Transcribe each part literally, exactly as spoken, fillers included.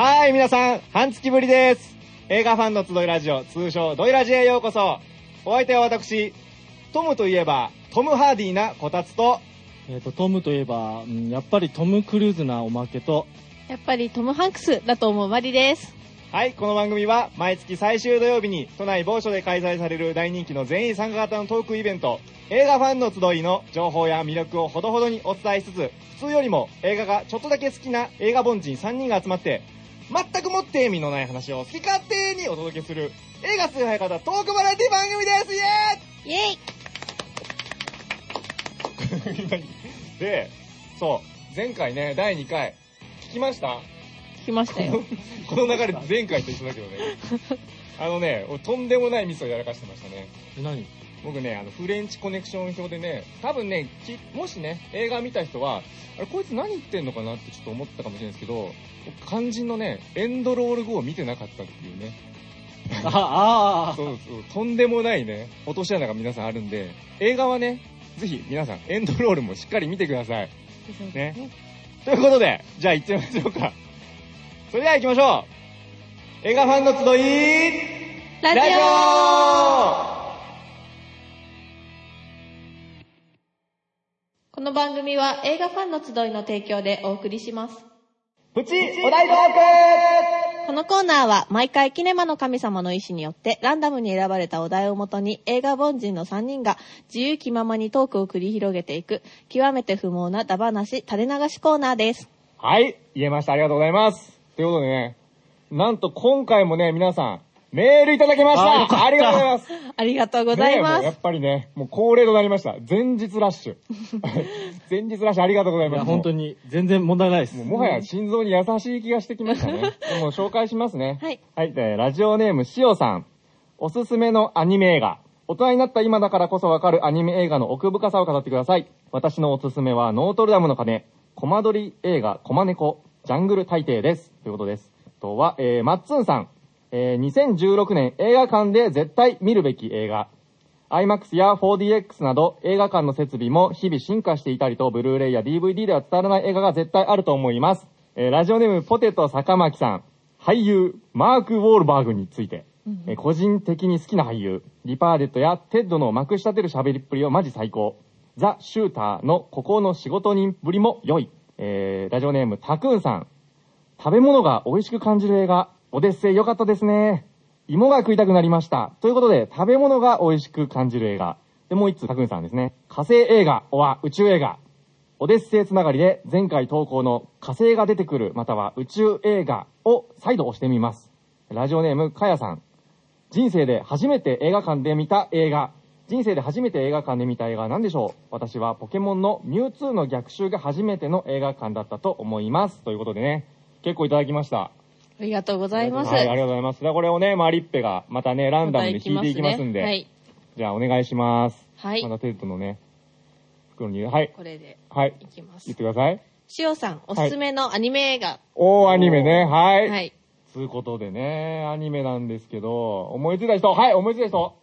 はい、皆さん、半月ぶりです。映画ファンの集いラジオ、通称ドイラジへようこそ。お相手は私、トムといえば、トム・ハーディーなこたつと、 えっと、トムといえば、うん、やっぱりトム・クルーズなおまけと、 やっぱりトム・ハンクスだと思うマリです。 はい、この番組は毎月最終土曜日に都内某所で開催される大人気の全員参加型のトークイベント、映画ファンの集いの情報や魅力をほどほどにお伝えしつつ、普通よりも映画がちょっとだけ好きな映画凡人さんにんが集まって、全くもって意味のない話を好き勝手にお届けする映画崇拝型トークバラエティ番組です。イエーイイエーイで、そう、前回ね、だいにかい、聞きました？ 聞きましたよ。 この流れ前回と一緒だけどね。あのね、とんでもないミスをやらかしてましたね。 え、何？ 僕ね、あの、フレンチコネクション表でね、多分ね、もしね、映画見た人は、あれ、こいつ何言ってんのかなってちょっと思ったかもしれないですけど、肝心のね、エンドロール後を見てなかったっていうね。 ああ、 そうそう、とんでもないね、落とし穴が皆さんあるんで、映画はね、ぜひ皆さん、エンドロールもしっかり見てください。ね。ということで、じゃあ行ってみましょうか。それでは行きましょう。映画ファンの集い、 ラジオこの番組は映画ファンの集いの提供でお送りします。 プチお題トーク。 このコーナーは毎回キネマの神様の意志によってランダムに選ばれたお題をもとに映画凡人のさんにんが自由気ままにトークを繰り広げていく極めて不毛なダ話垂れ流しコーナーです。 はい、言えました。ありがとうございます。ということでね、なんと今回もね、皆さんメールいただきました。ありがとうございます。 ありがとうございます。 ね、もうやっぱりね、もう恒例となりました。前日ラッシュ。前日ラッシュありがとうございます。 いや、本当に全然問題ないです。 もうもはや心臓に優しい気がしてきましたね。もう紹介しますね。 はい。 はい、でラジオネームしおさん。おすすめのアニメ映画。大人になった今だからこそわかるアニメ映画の奥深さを語ってください。私のおすすめはノートルダムの鐘、コマ撮り映画コマネコ、ジャングル大帝です。ということです。あとは、えー、マッツンさん。えー、にせんじゅうろくねん映画館で絶対見るべき映画。アイマックス や フォーディーエックス など映画館の設備も日々進化していたりと、ブルーレイや ディーブイディー では伝わらない映画が絶対あると思います。えー、ラジオネームポテト坂巻さん。俳優、マーク・ウォールバーグについて。えー、個人的に好きな俳優。リパーデットやテッドのまくし立てる喋りっぷりをマジ最高。ザ・シューターの孤高の仕事人ぶりも良い。えー、ラジオネームタクーンさん。食べ物が美味しく感じる映画。オデッセイ良かったですね。芋が食いたくなりました。ということで、食べ物が美味しく感じる映画。で、もう一つ、タクンさんですね。火星映画、おは宇宙映画。オデッセイつながりで、前回投稿の火星が出てくる、または宇宙映画を再度押してみます。ラジオネーム、かやさん。人生で初めて映画館で見た映画。人生で初めて映画館で見た映画は何でしょう？私はポケモンのミュウツーの逆襲が初めての映画館だったと思います。ということでね、結構いただきました。 ありがとうございます。 はい、ありがとうございます。ではこれをね、マリッペがまたね、ランダムで引いていきますんで。 またいきますね。はい。 じゃあお願いします。 はい。 またテッドのね、袋に、はい。 これで。 はい。 いきます。 言ってください。 しおさん、おすすめのアニメ映画。はい、 おー、アニメね。はい。 はい。 つうことでね、アニメなんですけど、思いついた人、はい、思いついた人。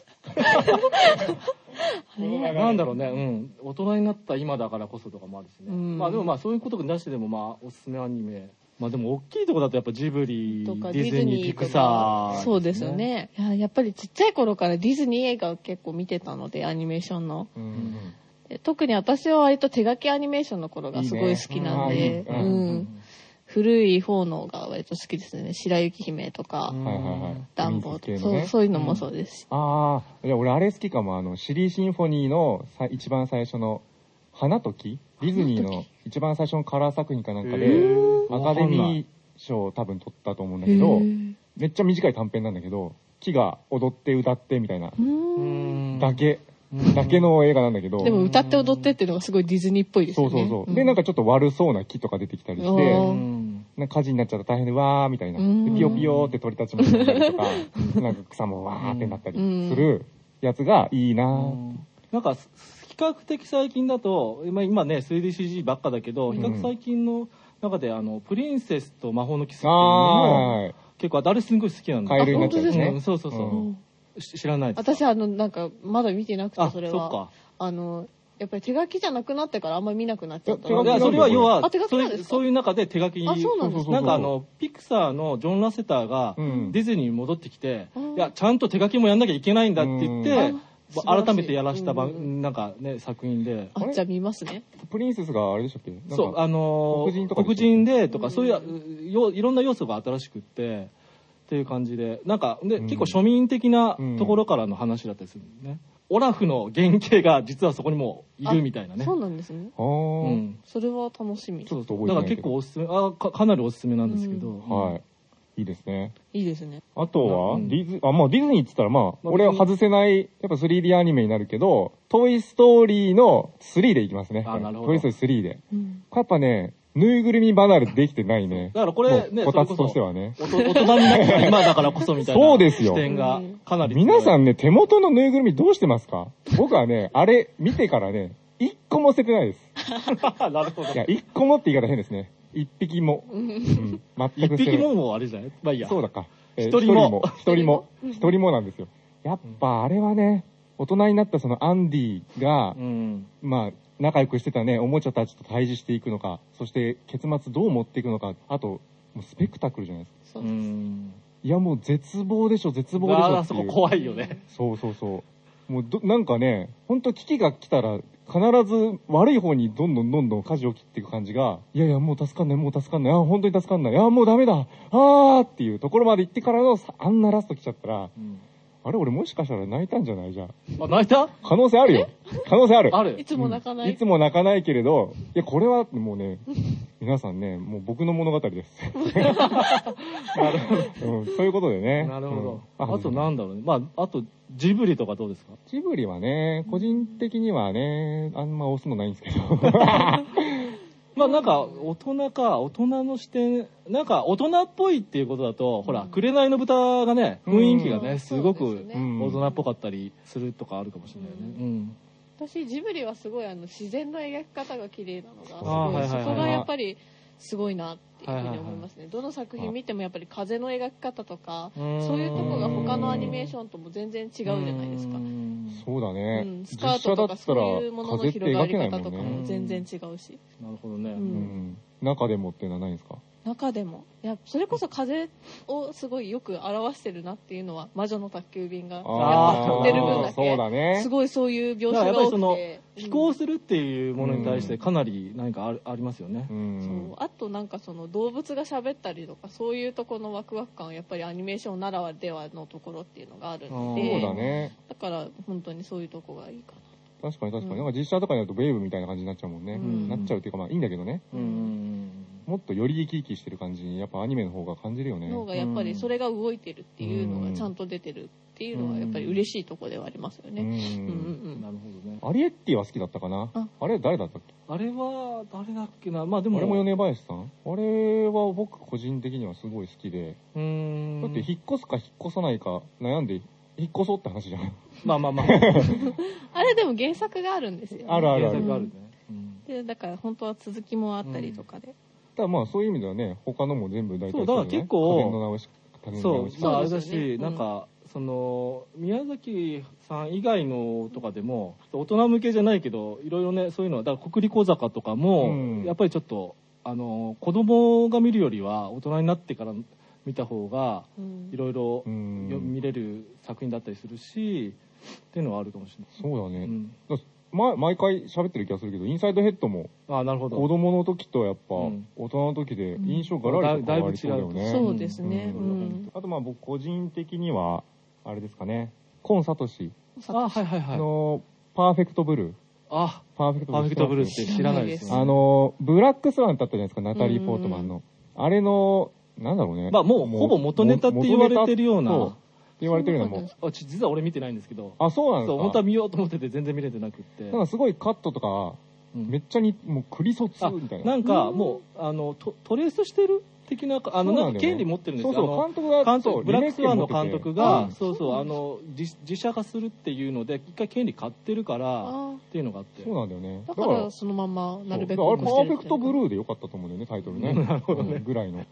なんだろうね、うん。大人になった今だからこそとかもあるしね。まあでもまあそういうことなしでもまあおすすめアニメ。まあでも大きいとこだとやっぱジブリとかディズニー、ピクサー。 そうですよね。いや、やっぱりちっちゃい頃からディズニー映画を結構見てたので、アニメーションの。うん、特に私は割と手書きアニメーションの頃がすごい好きなんで、うん。古い方のが割と好きですね。白雪姫とか、ダンボとか、そう、そういうのもそうですし。 うん、ああ、いや俺あれ好きかも。あの、シリーシンフォニーのさ一番最初の花時ディズニーの一番最初のカラー作品かなんかで、アカデミー賞を多分取ったと思うんだけど、めっちゃ短い短編なんだけど、木が踊って歌ってみたいな、だけ、だけの映画なんだけど。 でも歌って踊ってっていうのがすごいディズニーっぽいですよね。 そうそうそう。で、なんかちょっと悪そうな木とか出てきたりして、なんか火事になっちゃったら大変でわーみたいな。でピヨピヨって鳥たちも出たりとか、なんか草もわーってなったりするやつがいいなー。 なんか、比較的最近だと、今ね スリーディーシージー ばっかだけど、比較最近の中であのプリンセスと魔法のキスっていうのも結構あれすごい好きなんだ。 カエルになっちゃうんですね。 そうそうそう。知らないです。 私あのなんかまだ見てなくて、それは。あのやっぱり手書きじゃなくなってからあんまり見なくなっちゃったいや、それは要は、 あ、手書きなんですか？ そういう中で手書きに、 あ、そうなんですか。 なんかあの、ピクサーのジョン・ラセターがディズニーに戻ってきて、 うん、 いや、ちゃんと手書きもやんなきゃいけないんだって言って、改めてやらした番、 うん、 なんかね、作品で。 あ、じゃあ見ますね。 プリンセスがあれでしたっけ？ そう、あのー、黒人とか黒人でとか、そういうよ、いろんな要素が新しくって、っていう感じで、なんか、で、うん、結構庶民的なところからの話だったりするんね。オラフの原型が実はそこにもいるみたいなね。 そうなんですね。 ああ、うん。 それは楽しみ。 そうそう。だから結構おすすめ、あか、かなりおすすめなんですけど。うん、 はい。いいですね。 いいですね。 あとは、うん、ディズ、あ、まあディズニーって言ったらまあ、俺は外せない、やっぱ スリーディー アニメになるけど、トイストーリーのスリーでいきますね。 あ、なるほど。 トイストーリースリーで。うん、やっぱね、ぬいぐるみ離れできてないね。 だからこれね、 こたつとしてはね。 大人になった今だからこそみたいな。 そうですよ。 視点がかなり。 皆さんね、手元のぬいぐるみどうしてますか？僕はね、あれ見てからね、一個も捨ててないです。 なるほど。 いや、一個もって言い方変ですね。一匹も。うん、全く捨てない。 一匹ももあれじゃないまあいいや。 そうだか。 一人も。 一人も。一人もなんですよ。やっぱあれはね、大人になったそのアンディが、うん、まあ、仲良くしてたね、おもちゃたちと対峙していくのか、そして結末どう持っていくのか、あと、もうスペクタクルじゃないですか。そうです。いやもう絶望でしょ、絶望でしょっていう。 あそこ怖いよね。 そうそうそう。もうど、なんかね、本当危機が来たら、必ず悪い方にどんどんどんどん舵を切っていく感じが、いやいやもう助かんない、もう助かんない、あ本当に助かんない、いやもうダメだ、あーっていうところまで行ってからの、あんなラスト来ちゃったら、うんあれ俺もしかしたら泣いたんじゃないじゃん。 あ、泣いた？ 可能性あるよ。可能性ある。 ある。 いつも泣かない、 うん。いつも泣かないけれど、いや、これはもうね、皆さんね、もう僕の物語です。なるほど、うん。そういうことでね。 なるほど。うん、あとなんだろうね。まあ、あと、ジブリとかどうですか？ ジブリはね、個人的にはね、あんま押すのないんですけど。 まあなんか大人か大人の視点なんか大人っぽいっていうことだと、うん、ほら紅の豚がね雰囲気がね、うん、すごく大人っぽかったりするとかあるかもしれないね、うんうん、 私ジブリはすごいあの自然の描き方が綺麗なのがすごい、はいはいはいはい、そこがやっぱりすごいなっていうふうに思いますね、はいはいはい、どの作品見てもやっぱり風の描き方とかそういうところが他のアニメーションとも全然違うじゃないですか。 そうだね、 うん、スカートとかそういうものの広がり方とかも全然違うし。 なるほどね、うんうん、中でもっていうのはないんですか？ 中でもいやそれこそ風をすごいよく表してるなっていうのは魔女の宅急便がやっぱ乗ってる分だけそうだ、ね、 すごいそういう描写が多くて飛行するっていうものに対してかなり何かある、うん、ありますよね、 うん、そうあとなんかその動物が喋ったりとかそういうところのワクワク感はやっぱりアニメーションならではのところっていうのがあるのでそうだね、 だから本当にそういうとこがいいかな。 確かに確かに、うん、なんか実写とかになるとベイブみたいな感じになっちゃうもんね、うん、なっちゃうっていうかまあいいんだけどね、うん、もっとより生き生きしてる感じにやっぱアニメの方が感じるよね。 の方がやっぱりそれが動いてるっていうのがちゃんと出てるっていうのはやっぱり嬉しいところではありますよね。うんうんうん、 なるほどね。 アリエッティは好きだったかな。あ, あれ誰だったっけ？ あれは誰だっけな。まあでもあれも米林さん。あれは僕個人的にはすごい好きで。うーんだって引っ越すか引っ越さないか悩んで引っ越そうって話じゃん。 まあまあまあ。 あれでも原作があるんですよ、ね。 あるあるある。 原作あるね。 うん、でだから本当は続きもあったりとかで。うんただまあそういう意味ではね他のも全部大体そうだから結構家電の直し家電の直しそうまああれだし、ね、なんか、うん、その宮崎さん以外のとかでも大人向けじゃないけどいろいろねそういうのはだから国立小坂とかも、うん、やっぱりちょっとあの子供が見るよりは大人になってから見た方がいろいろ見れる作品だったりするしっていうのはあるかもしれない。 そうだね、うんだま、毎回喋ってる気がするけどインサイドヘッドもあなるほど子供の時とやっぱ大人の時で印象がらりと変わりそうだよね、 うん、そうですね、うんうん、 あとまあ僕個人的にはあれですかねコンサトシあはいはいはいのパーフェクトブルーあパーフェクトブルーパーフェクトブルーって知らないですねあのブラックスワンってあったじゃないですかナタリー・ポートマンのあれのなんだろうねまあもうほぼ元ネタって言われてるようなって言われてるのもあ実は俺見てないんですけどあそうなんですかそう本当は見ようと思ってて全然見れてなくってなんかすごいカットとか、うん、めっちゃにもうクリソツみたいななんかもうあのトトレースしてる的なあのなんか権利持ってるんですよ。 そうそう監督が監督ブラックスワンの監督がそうそうあの自自社化するっていうので一回権利買ってるからっていうのがあってそうなんだよね。 だからそのままなるべくあれパーフェクトブルーでよかったと思うんだよねタイトルね。 なるほどねぐらいのまあ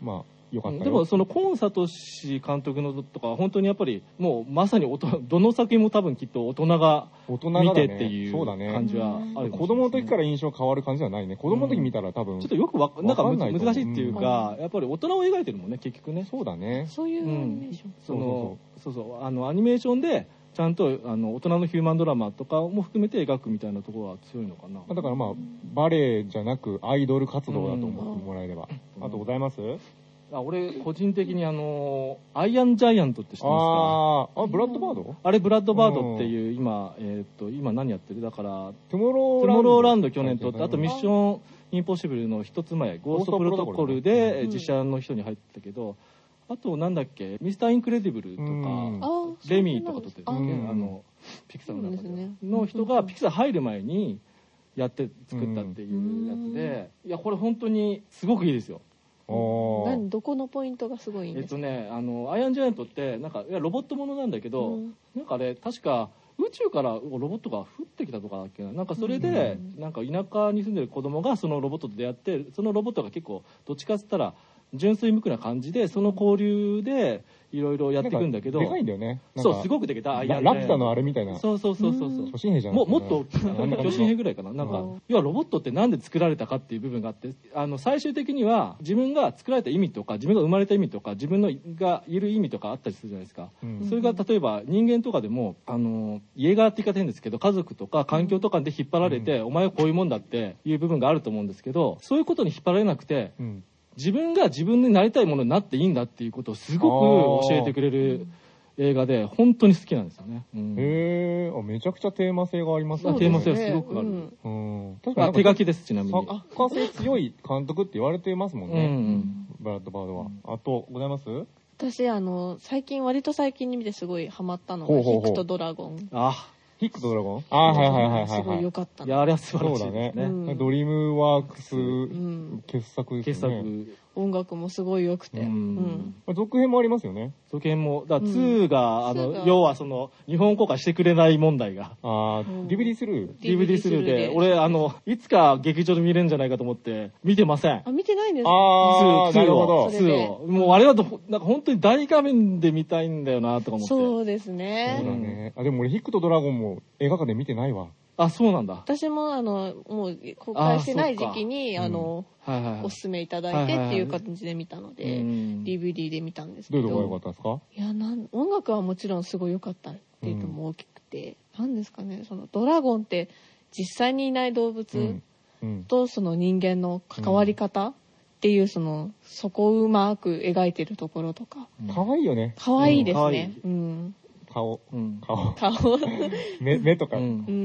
良かったよ。 でもそのコンサトシ監督のとか本当にやっぱりもうまさにおとどの作品も多分きっと大人が見てっていう感じはある、ね、 子供の時から印象変わる感じはないね。子供の時見たら多分、 うん、ちょっとよくわなんか難しいっていうか、うん、やっぱり大人を描いてるもんね結局ね。 そうだね。 そういうアニメーション、 うん、そのそうそうあのアニメーションでちゃんとあの大人のヒューマンドラマとかも含めて描くみたいなところは強いのかな。 だからまあバレエじゃなくアイドル活動だと思ってもらえれば、うん、あとございます？ あ俺個人的にあのアイアンジャイアントって知ってますか？ ああブラッドバード？ あれブラッドバードっていう今えっと今何やってるだからトゥモローランド、 トゥモローランド去年撮ってあとミッションインポッシブルの一つ前ゴーストプロトコルで実写の人に入ってたけど、あとなんだっけミスターインクレディブルとかレミーとか撮ってるんですね。あのピクサーの中での人がピクサー入る前にやって作ったっていうやつで、いやこれ本当にすごくいいですよ。 何どこのポイントがすごいんですか？ えっとねあのアイアンジャイアントってなんかいやロボットものなんだけど、うん、なんかね確か宇宙からロボットが降ってきたとかだっけな、なんかそれで、うん、なんか田舎に住んでる子供がそのロボットと出会って、そのロボットが結構どっちかっつったら純粋無垢な感じでその交流でいろいろやっていくんだけど、 でかいんだよね。 そうすごくできた。 ララピュタのあれみたいな。 そうそうそうそうそう。 巨神兵じゃない。 ももっと巨神兵ぐらいかな。なんか要はロボットってなんで作られたかっていう部分があって、あの最終的には自分が作られた意味とか自分が生まれた意味とか自分のがいる意味とかあったりするじゃないですか。うん、それが例えば人間とかでもあの家側って言い方変ですけど家族とか環境とかで引っ張られて、うん、お前はこういうもんだっていう部分があると思うんですけど、そういうことに引っ張られなくて。うん、自分が自分になりたいものになっていいんだっていうことをすごく教えてくれる映画で本当に好きなんですよね。うん、 へえ、めちゃくちゃテーマ性がありますね。 テーマ性がすごくある。うんうん、確かに手書きですちなみに。 作家性強い監督って言われてますもんね。うんうん、ブラッドバードは。あとございます？ 私あの最近割と最近に見てすごいハマったのがヒクとドラゴン。 あ。 ヒックとドラゴン？ああ、はいはいはいはい。 すごい良かった。 いや、あれは素晴らしいですね。 そうだね。ドリームワークス傑作ですね。傑作。 音楽もすごい良くて。 続編もありますよね。 続編も。だからツーが、あの、要はその、日本公開してくれない問題が。 ああ、ディーブイディー スルーディーブイディー スルーで、俺、あの、いつか劇場で見れるんじゃないかと思って、見てません。 あ、見てないんですか？ ああ、なるほど。 ツーを。もうあれはど、なんか本当に大画面で見たいんだよな、とか思って。 そうですね。 そうだね。あ、でも俺、ヒックとドラゴンも映画館で見てないわ。 あ、そうなんだ。 私もあのもう公開してない時期にあの、うんはいはいはい、おすすめいただいてっていう形で見たので、はいはいはい、ディーブイディー で見たんですけど。 どういうとこが良かったですか？ いやなん音楽はもちろんすごい良かったっていうのも大きくて、うん、なんですかね、そのドラゴンって実際にいない動物とその人間の関わり方っていうそのそこをうまく描いてるところとか。 可愛いよね。 可愛いですね。うん。 顔、うん、顔、 顔目、目とか、うん、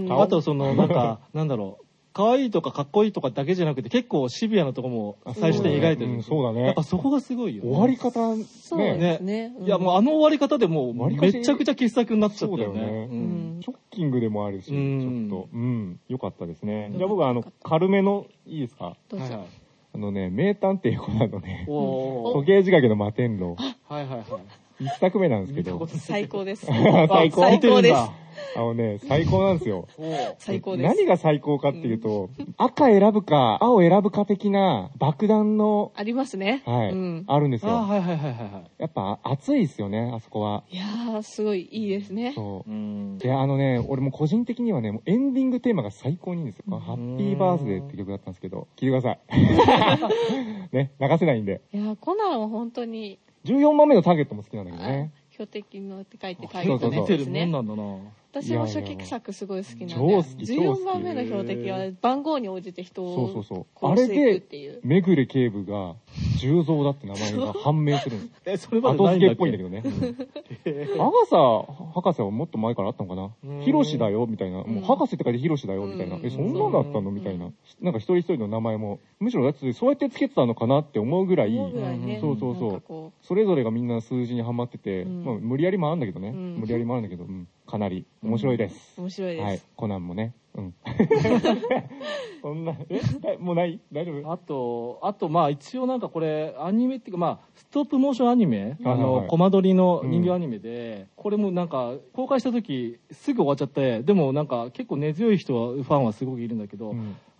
あとそのなんかなんだろう、可愛いとかかっこいいとかだけじゃなくて結構シビアなとこも最初に描いてる、うん、 そうだね。 やっぱそこがすごいよ、ね、 終わり方ね。 そうですね。 いやもうあの終わり方でもうめちゃくちゃ傑作になっちゃったよね。 そうだよね。うん、ショッキングでもあるし、ちょっとうん良かったですね。じゃあ僕はあの軽めのいいですか？ どうぞ。はいはい、 あのね名探偵コナンのね時計仕掛けの摩天楼。 はいはいはい。 一作目なんですけど。 最高です。 最高。 最高です。 あのね、最高なんですよ。 最高です。 何が最高かっていうと、うん、赤選ぶか、青選ぶか的な爆弾の。 ありますね。 はい。うん、あるんですよ。 あ、はいはいはいはい。 やっぱ熱いですよね、あそこは。 いやー、すごいいいですね。 そう。うん、で、あのね、俺も個人的にはね、エンディングテーマが最高にいいんですよ。ハッピーバースデーって曲だったんですけど、聴いてください。ね、流せないんで。 いやー、コナンは本当に。 じゅうよんばんめのターゲットも好きなんだけどね。 標的のって書いてターゲットですね。 もんなんだな。 私も初期作すごい好きなんで、じゅうよんばんめの標的は番号に応じて人を殺していくっていう。 めぐれ警部が重蔵だって名前が判明するんです。 え、それまで後付けっぽいんだけどね。アガサ博士はもっと前からあったのかな。ヒロシだよみたいな、もう博士って書いてヒロシだよみたいな。え、そんなだったのみたいな。なんか一人一人の名前もむしろだってそうやってつけてたのかなって思うぐらい、そうそうそう。それぞれがみんな数字にはまってて、まあ無理やりもあるんだけどね。無理やりもあるんだけど、かなり面白いです。 面白いです。 はい、コナンもね。うん。そんな、え、もうない？大丈夫？ あと、あと、まあ一応なんかこれ、アニメっていうか、まあ、ストップモーションアニメ、あの、コマ撮りの人形アニメで、これもなんか、公開した時、すぐ終わっちゃって、でもなんか結構根強い人は、ファンはすごくいるんだけど、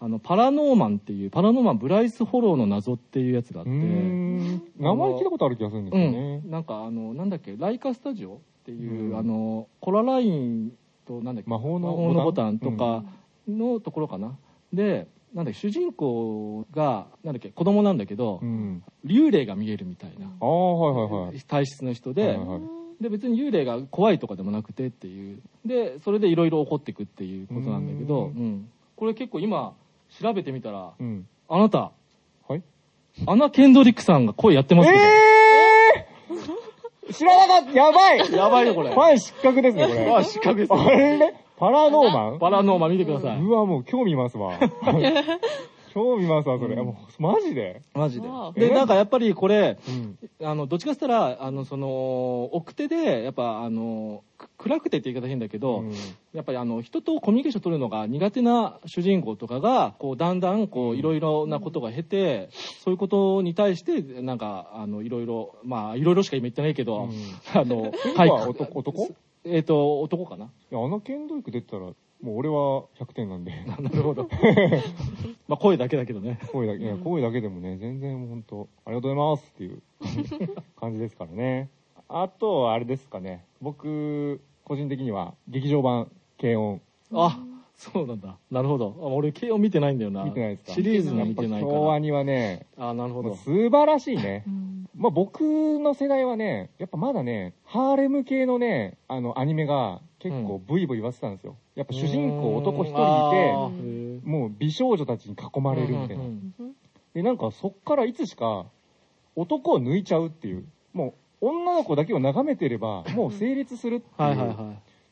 あのパラノーマンっていうパラノーマンブライス・ホローの謎っていうやつがあって、 名前聞いたことある気がするんですよね。 うん、なんかあのなんだっけライカスタジオっていう、うん、あのコララインとなんだっけ魔法のボタンとかのところかな、うん、でなんだっけ主人公がなんだっけ子供なんだけど、うん、幽霊が見えるみたいな、 あ、はいはいはい、 体質の人で、はいはいはい、で別に幽霊が怖いとかでもなくてっていうでそれでいろいろ起こっていくっていうことなんだけど、うん、これ結構今調べてみたら、うん、あなた、 はい、 アナ・ケンドリックさんが声やってますけど、 えー、知らなかった、やばいやばいよこれ、 ファン失格ですねこれ。 ファン失格です、ね、 あれね、パラノーマンパラノーマン見てください。 うわ、もう興味ますわ。興味ますわ、それ。うん、もうマジでマジで。で、なんかやっぱりこれ、うん、あの、どっちかって言ったら、あの、その、奥手で、やっぱ、あの、暗くてって言い方変だけど、うん、やっぱりあの、人とコミュニケーション取るのが苦手な主人公とかが、こう、だんだん、こう、いろいろなことが経て、そういうことに対して、なんか、あの、いろいろ、まあ、いろいろしか今言ってないけど、うん、あの、 はい。男男えっと、男かな。いや、あのケンドリック出たら、もう俺はひゃくてんなんで。 なるほど。まあ声だけだけどね。 声だけ、いや、声だけでもね、全然本当ありがとうございますっていう感じですからね。あとはあれですかね。僕、個人的には劇場版、軽音。 あ、そうなんだ。なるほど。俺、軽音見てないんだよな。 見てないですか。 シリーズも見てないから。 京アニはね、 あ、なるほど。 素晴らしいね。まあ僕の世代はね、やっぱまだね、ハーレム系のね、あの、アニメが、結構ブイブイ言わせてたんですよ。やっぱ主人公男一人いて、もう美少女たちに囲まれるみたいな。で、なんかそっからいつしか男を抜いちゃうっていう、もう女の子だけを眺めてればもう成立するっていう。はいはいはい、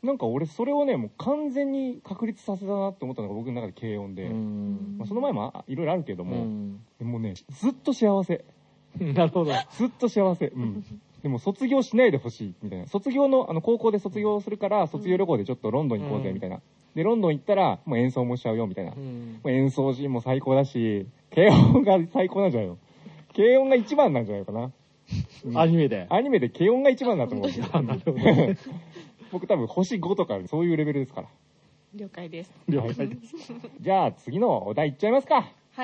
なんか俺それをね、もう完全に確立させたなって思ったのが僕の中で軽音で。まあ、その前もいろいろあるけども、でもね、ずっと幸せ。 なるほど。 ずっと幸せ。うん。でも卒業しないでほしいみたいな。卒業の、あの高校で卒業するから卒業旅行でちょっとロンドン行こうぜみたいな。で、ロンドン行ったらもう演奏もしちゃうよみたいな。もう演奏シーンも最高だし、軽音が最高なんじゃないの？軽音が一番なんじゃないかな。 アニメで。 アニメで軽音が一番だと思うんですよ。僕多分星ごとかそういうレベルですから。 了解です。 了解です。 じゃあ次のお題いっちゃいますか。 はい。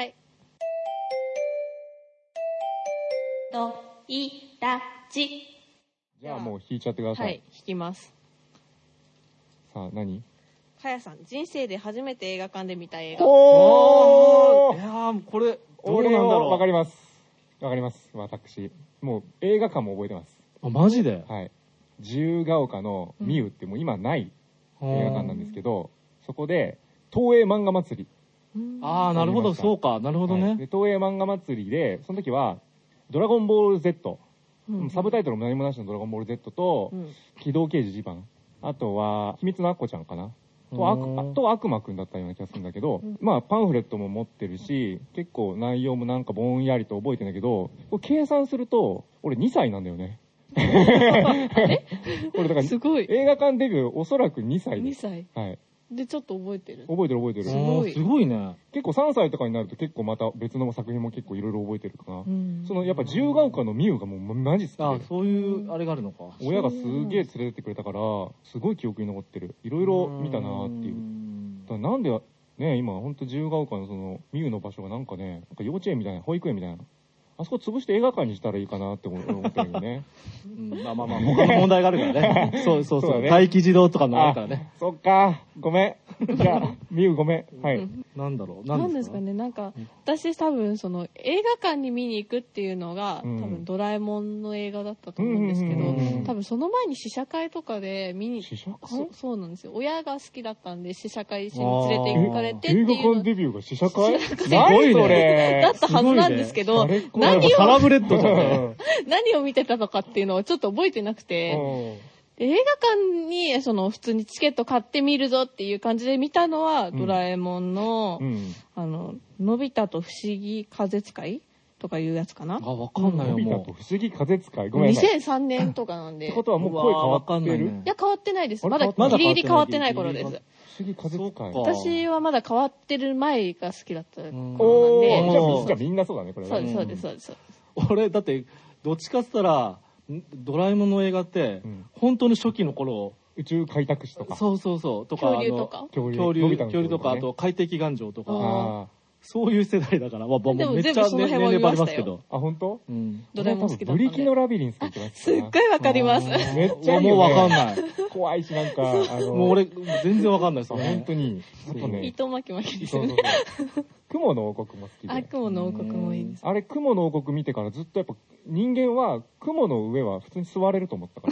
と、い、ら、じ。 じゃあもう弾いちゃってください。 はい、弾きます。 さあ、何？ かやさん、人生で初めて映画館で見た映画。 おー！いやー、これ、どうなんだろう。 わかります。わかります。私。もう映画館も覚えてます。 あ、マジで？ はい。自由が丘のミウってもう今ない映画館なんですけど、そこで、東映漫画祭り。 ああ、なるほど、そうか。なるほどね。はい、 で東映漫画祭りで、その時は、ドラゴンボール Z、うん、サブタイトルも何もなしのドラゴンボール Z と、うん、機動刑事ジパン、あとは、秘密のアッコちゃんかなと、悪と悪魔くんだったような気がするんだけど、うん、まあ、パンフレットも持ってるし、結構内容もなんかぼんやりと覚えてんだけど、これ計算すると、俺にさいなんだよね。 えこれだから、 すごい。 映画館デビューおそらくにさいです。 にさい。 はい。 で、ちょっと覚えてる。 覚えてる覚えてる。 すごい。すごいね。 結構さんさいとかになると結構また別の作品も結構いろいろ覚えてるかな。そのやっぱ自由が丘のミウがもうマジ好きで。 あ、そういうあれがあるのか。 親がすげえ連れてってくれたから、すごい記憶に残ってる。いろいろ見たなーっていう。だからなんで、ね、今ほんと自由が丘のそのミウの場所がなんかね、なんか幼稚園みたいな、保育園みたいな。あそこ潰して映画館にしたらいいかなって思ってるよね。 うん、まあまあまあ、他の問題があるからね。そうそうそう。そうね、待機児童とかもあるからね。 そっか。ごめん。じゃあ、ミュウごめん。はい。うん、 なんだろう。 なんですかね。なんか、私多分、その、映画館に見に行くっていうのが、うん、多分、ドラえもんの映画だったと思うんですけど、多分、その前に試写会とかで見に、 試写会そそうなんですよ。親が好きだったんで、試写会一緒に連れて行かれてっていう。 映画館デビューが試写会すごいね。だったはずなんですけど、 何を、サラブレッドじゃん。 何を見てたのかっていうのをちょっと覚えてなくて、映画館にその普通にチケット買ってみるぞっていう感じで見たのは、うん、ドラえもんの、うん、あの、のび太と不思議風使いとかいうやつかな。 あ、わかんないよ、もう。 のび太と不思議風使いごめんなさい。 にせんさんねんとかなんで。 ってことはもう声変わってる？ いや、変わってないです。まだギリギリ変わってない頃です。 不思議風使い。 私はまだ変わってる前が好きだった頃なんで。 おー、じゃあみんなそうだね、これは。 そうです、そうです、そうです。 俺、だって、どっちかっつったら、ドラえもんの映画って、うん、本当に初期の頃、 宇宙開拓史とか。 そうそうそう。とか、 恐竜とか。 恐竜、恐竜、恐竜とか、あと海底祈願場とか。 そういう世代だから、まあ、 でもめっちゃ年齢バレますけど。 あ、本当？ うん。 ドラえもん好きだったんで。 ブリキのラビリンスって言ってました。 すっごいわかります。 めっちゃいいよね。 もうわかんない。 怖いし、なんか、あの、 もう俺、全然わかんないですよ。 本当に。 あとね。糸巻き巻きですよね。 雲の王国も好きで。 あ、雲の王国もいいです。 あれ、雲の王国見てからずっとやっぱ、人間は雲の上は普通に座れると思ったから。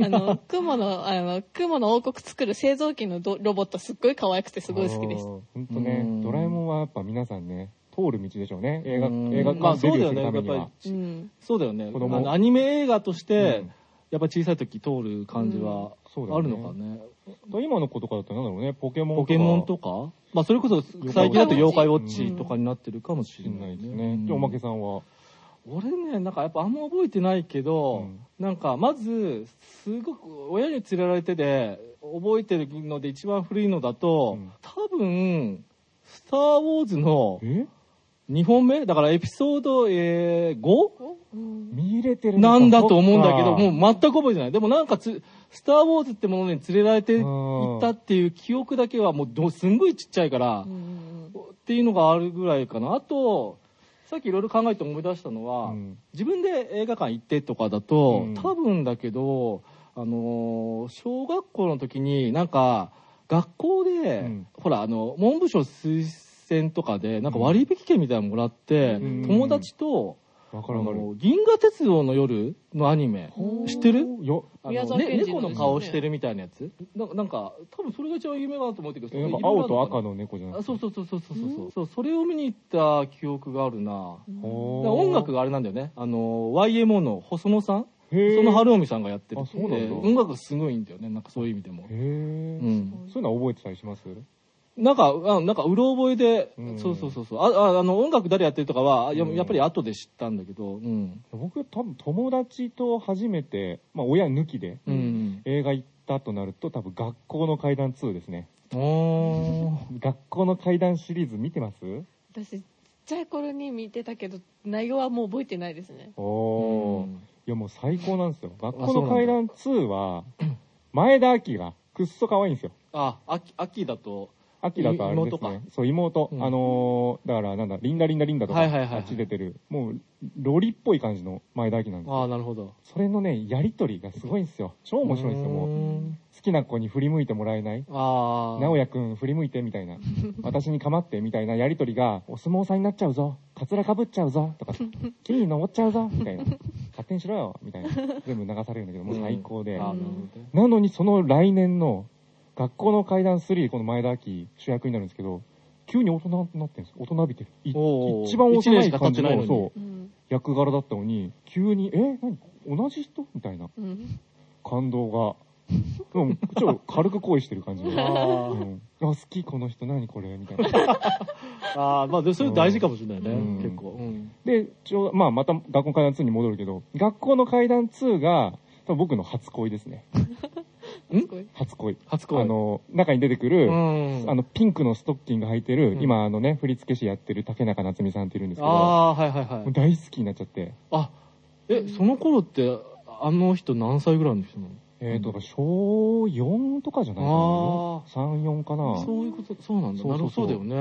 あの、雲の、あの、雲の王国作る製造機のロボットすっごい可愛くてすごい好きです。 本当ね、ドラえもんはやっぱ皆さんね、通る道でしょうね。映画、映画館デビューするためには。 そうだよね。あのアニメ映画として、やっぱ小さい時通る感じはあるのかね。 今の子とかだったらなんだろうね、ポケモンとか。ポケモンとかまあそれこそ最近だと妖怪ウォッチとかになってるかもしれないですね。じゃあおまけさんは？ 俺ね、なんかやっぱあんま覚えてないけど、なんかまず、すごく親に連れられてで、覚えてるので一番古いのだと、多分、スター・ウォーズの、にほんめだからエピソード、えー、ご? 見入れてるなんだと思うんだけど、もう全く覚えてない。でもなんかつ、スター・ウォーズってものに連れられていったっていう記憶だけはもうどすんごいちっちゃいから、っていうのがあるぐらいかな。あと、さっきいろいろ考えて思い出したのは、うん、自分で映画館行ってとかだと、うん、多分だけど、あのー、小学校の時になんか学校で、うん、ほらあの文部省推薦とかでなんか割引券みたいなのもらって、うん、友達と、あの銀河鉄道の夜のアニメ知ってる？よあの、ね、猫の顔してるみたいなやつな、なんか多分それが一番有名だなと思ってるけど、 青と赤の猫じゃないですか。 そうそうそうそうそうそうそう、それを見に行った記憶があるな。音楽があれなんだよね、あの ワイエムオー の細野さん、その春臣さんがやってるって、音楽すごいんだよね、なんかそういう意味でも。へえ、うん、そういうのは覚えてたりします？ なんか、あなんか、うろ覚えで、うん、そうそうそうそう。あ、あの、音楽誰やってるとかは、ややっぱり後で知ったんだけど、うん、 僕、多分友達と初めて、まあ、親抜きで、うん、映画行ったとなると、多分、学校の怪談ツーですね。お学校の怪談シリーズ見てます？ 私、ちっちゃい頃に見てたけど、内容はもう覚えてないですね。 おー。いや、もう最高なんですよ。学校の怪談ツーは、前田亜紀がくっそ可愛いんですよ。 あ、秋、秋だと、 秋だとあれですね。そう、妹。うん、あのー、だから、なんだ、リンダリンダリンダとか、はいはいはいはい、あっち出てる、もう、ロリっぽい感じの前田亜紀なんですよ。 ああ、なるほど。 それのね、やりとりがすごいんですよ。超面白いんですよ、もう。好きな子に振り向いてもらえない。ああ。直哉くん振り向いて、みたいな。私に構って、みたいなやりとりが、お相撲さんになっちゃうぞ。カツラかぶっちゃうぞ。とか、木に登っちゃうぞ。みたいな。勝手にしろよ。みたいな。全部流されるんだけど、もう最高で。なのに、その来年の、学校の怪談スリー、この前田亜紀主役になるんですけど、急に大人になってるんですよ。大人びてる。一番幼い感じの、そう、うん、役柄だったのに、急に、え何同じ人みたいな、うん、感動が。でも、ちょっと軽く恋してる感じで。あ、うん、あ、好き、この人、何これみたいな。 ああ、まあ、でそれ大事かもしれないね、うん、結構。うん、 で、ちょうど、まあ、また学校の怪談ツーに戻るけど、学校の怪談ツーが、多分僕の初恋ですね。 初恋初恋。 初恋。 あの、中に出てくる、あの、ピンクのストッキング履いてる、うん、今、あのね、振付師やってる竹中夏美さんっているんですけど、 ああ、はいはいはい。 大好きになっちゃって。 あ、え、その頃って、あの人何歳ぐらいの人なの？ えっと、小よんとかじゃないかな。さん、よんかな。 そういうこと、そうなんだ。なるほど、そうだよね。うん。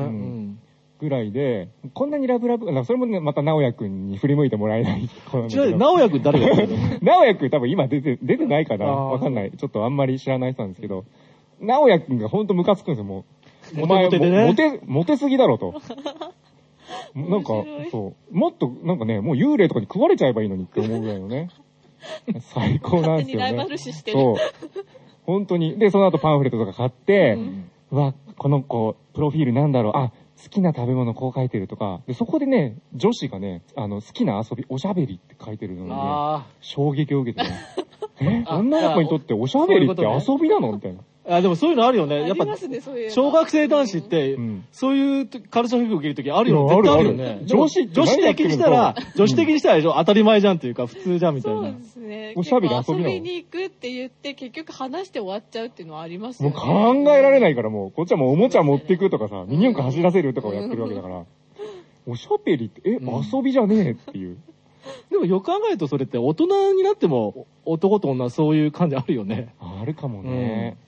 ぐらいで、こんなにラブラブ、それもね、また直哉くんに振り向いてもらえない。 ちなみに直哉くん誰がやってるの？ 直哉くん多分今出て、出てないかなわかんない。ちょっとあんまり知らない人なんですけど、直哉くんがほんとムカつくんですよ、もう。お前、モテ、モテ、モテすぎだろと。なんか、そう。もっと、なんかね、もう幽霊とかに食われちゃえばいいのにって思うぐらいのね。最高なんですよね。 ライバル視してる。 そう。本当に。で、その後パンフレットとか買って、うん、うわ、この子、プロフィールなんだろう。あ、好きな食べ物こう書いてるとか、で、そこでね、女子がね、あの、好きな遊び、おしゃべりって書いてるのにね、衝撃を受けてね。え、女の子にとっておしゃべりって遊びなのみたいな。 あ、でもそういうのあるよね。やっぱ、小学生男子って、そういうカルチャーショック受けるときあるよね。絶対あるよね。女子、女子的にしたら、女子的にしたら当たり前じゃんっていうか、普通じゃんみたいな。 そうですね。 おしゃべり遊びなの。 遊びに行くって言って、結局話して終わっちゃうっていうのはありますよね。もう考えられないからもう、こっちはもうおもちゃ持っていくとかさ、ミニ四駆走らせるとかをやってるわけだから、おしゃべりって、え、遊びじゃねえっていう。 でもよく考えるとそれって大人になっても男と女そういう感じあるよね。 あるかもね。 うん、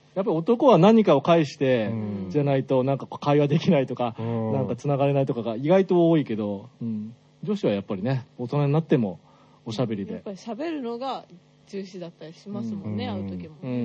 やっぱり男は何かを介して、じゃないとなんか会話できないとか、なんか繋がれないとかが意外と多いけど、うん、女子はやっぱりね、大人になってもおしゃべりで。 やっぱり喋るのが重視だったりしますもんね、うん、会う時も。 うん。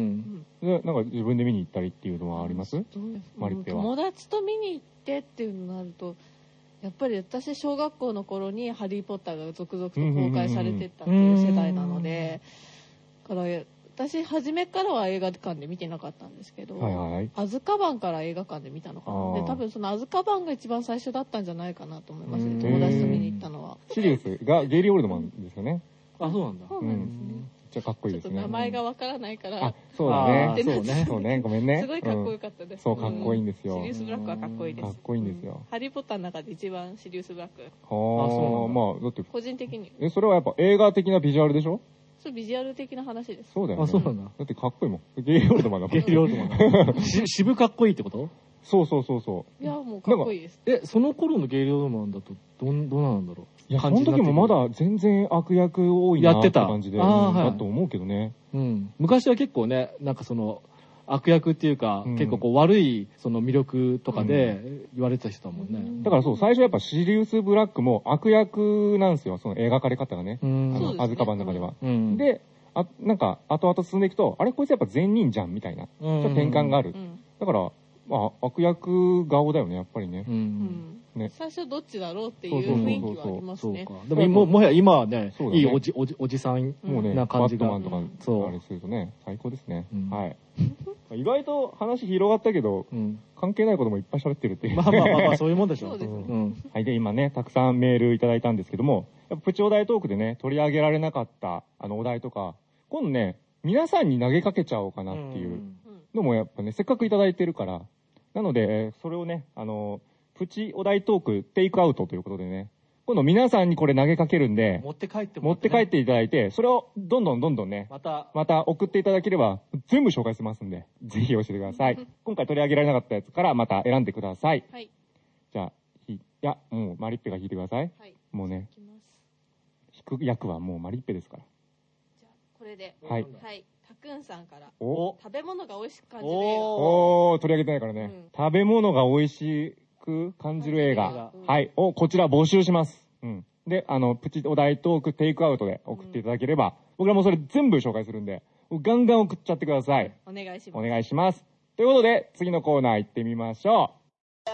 で、なんか自分で見に行ったりっていうのはあります？マリッペは。 友達と見に行ってっていうのになると、やっぱり私小学校の頃にハリーポッターが続々と公開されてったっていう世代なので、だから私初めからは映画館で見てなかったんですけど、はいはい、アズカバンから映画館で見たのかな。で多分そのアズカバンが一番最初だったんじゃないかなと思いますね、友達と見に行ったのは。 シリウスがゲイリー・オールドマンですよね。 あ、そうなんだ。 そうなんですね。 めっちゃかっこいいですね。 ちょっと名前がわからないから。 あ、そうだね。 そうね。 そうね。ごめんね。 すごいかっこよかったです。 そう、かっこいいんですよ。 シリウス・ブラックはかっこいいです。 かっこいいんですよ。 ハリー・ポッターの中で一番シリウス・ブラック。はあ、 そう。まあ、だって。 個人的に。 え、それはやっぱ映画的なビジュアルでしょ？ そう、ビジュアル的な話です。 そうだよね。 あ、そうなんだ。 だってかっこいいもん。ゲイリー・オールドマンだもん。 ゲイリー・オールドマン。渋かっこいいってこと？ そうそうそうそう。 いや、もうかっこいいです。 え、その頃のゲイリー・オールドマンだと、どん、どうなんだろう。 いや、その時もまだ全然悪役多いなって感じで、だと思うけどね。 うん。昔は結構ね、なんかその、悪役っていうか、うん、結構こう悪いその魅力とかで言われてた人だもんね、うん、 だからそう最初やっぱシリウス・ブラックも悪役なんですよ、その描かれ方がね、うん、あの、アズカバンの中では、うん、であなんか後々進んでいくとあれこいつやっぱ善人じゃんみたいな、うん、ちょっと転換がある、うん、だからまあ悪役顔だよねやっぱりね、うんね、最初どっちだろうっていう雰囲気はありますね。 でもももはや今はね、いいおじおじおじさんな感じが、 バットマンとかあれするとね最高ですね。はい。意外と話広がったけど関係ないこともいっぱい喋ってるっていう。 まあまあまあそういうもんでしょ。 そうですね。 はい。で今ねたくさんメールいただいたんですけども、やっぱプチお題トークでね取り上げられなかったあのお題とか今度ね皆さんに投げかけちゃおうかなっていうのもやっぱねせっかくいただいてるから、なのでそれをねあの。プチお題トークテイクアウトということでね、今度皆さんにこれ投げかけるんで、 持って帰ってもらって、ね、持って帰っていただいて、それをどんどんどんどんね、 また、 また送っていただければ全部紹介しますんで、ぜひ教えてください。今回取り上げられなかったやつからまた選んでください。はい。じゃあ、いや、もうマリッペが弾いてください。はい。もうね、弾く役はもうマリッペですから。 じゃあ、これで。 はい。 はい。たくんさんから。お食べ物が美味しく感じる映画。 おー、取り上げてないからね。うん、食べ物が美味しい。感じる映画、うん、はいをこちら募集します、うん、であのプチお題トークテイクアウトで送っていただければ、うん、僕らもそれ全部紹介するんでガンガン送っちゃってください。 お願いします。 お願いします。ということで次のコーナー行ってみましょう。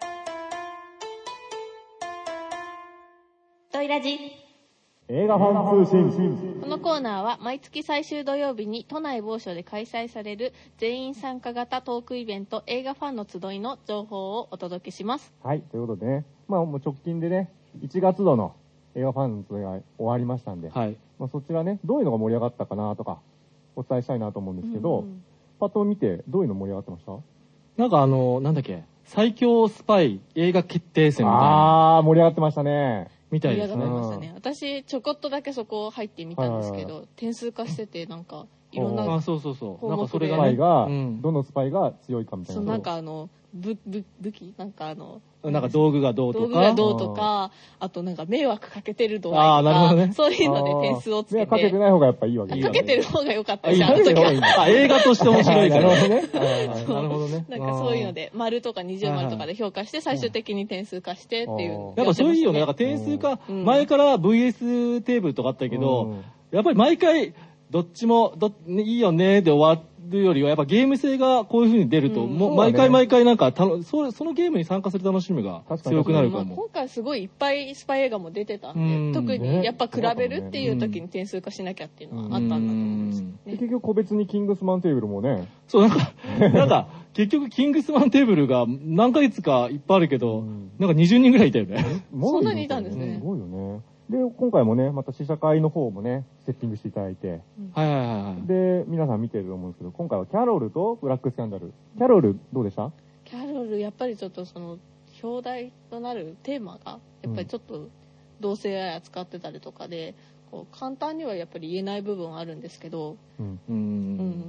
トイラジ映画ファン通信。 このコーナーは毎月最終土曜日に都内某所で開催される全員参加型トークイベント映画ファンの集いの情報をお届けします。 はい、ということでね、まあもう直近でねいちがつ度の映画ファンの集いが終わりましたんで、はい、まあそちらねどういうのが盛り上がったかなとかお伝えしたいなと思うんですけど、うんうん、パッと見てどういうの盛り上がってました？ なんかあのなんだっけ最強スパイ映画決定戦みたいな。 ああ盛り上がってましたね。 みたいですね。 ましたね。私ちょこっとだけそこ入ってみたんですけど、はいはいはい、点数化しててなんかいろんなあそうそうそう。 なんかそれが、ね、スパイが、うん、どのスパイが強いかみたいな。 そうなんかあの武武武器なんかあのなんか道具がどうとか道具がどうとか あ, あとなんか迷惑かけてる動画とかあなるほど、ね、 そういうので点数をつけて迷惑かけてない方がやっぱいいわけ。 かけてる方が良かったし、あの時はあ映画として面白いからなるほどね。 なるほどね。なんかそういうので丸とか二重丸とかで評価して最終的に点数化してっていう、 やっぱそういうよね。なんか点数化、うん、前から ブイエス テーブルとかあったけど、うん、やっぱり毎回どっちもどいいよねで終わるよりはやっぱゲーム性がこういう風に出ると、うん、もう毎回毎回なんかたのそそのゲームに参加する楽しみが強くなるかも。 まあ、今回すごいいっぱいスパイ映画も出てたんで、うん、特にやっぱ比べるっていう時に点数化しなきゃっていうのはあったんだと思うんです、ね、 結局個別にキングスマンテーブルもねそうなんかなんか結局キングスマンテーブルが何ヶ月かいっぱいあるけど、うん、なんかにじゅうにんぐらいいたよね。 そんなにいたんですね。 すごいよね。で今回もねまた試写会の方もねセッティングしていただいて、 うん、はいはいはい。 で皆さん見てると思うんですけど今回はキャロルとブラックスキャンダル。キャロルどうでした？ キャロルやっぱりちょっとその表題となるテーマがやっぱりちょっと同性愛扱ってたりとかで、こう簡単にはやっぱり言えない部分はあるんですけど、うんうん、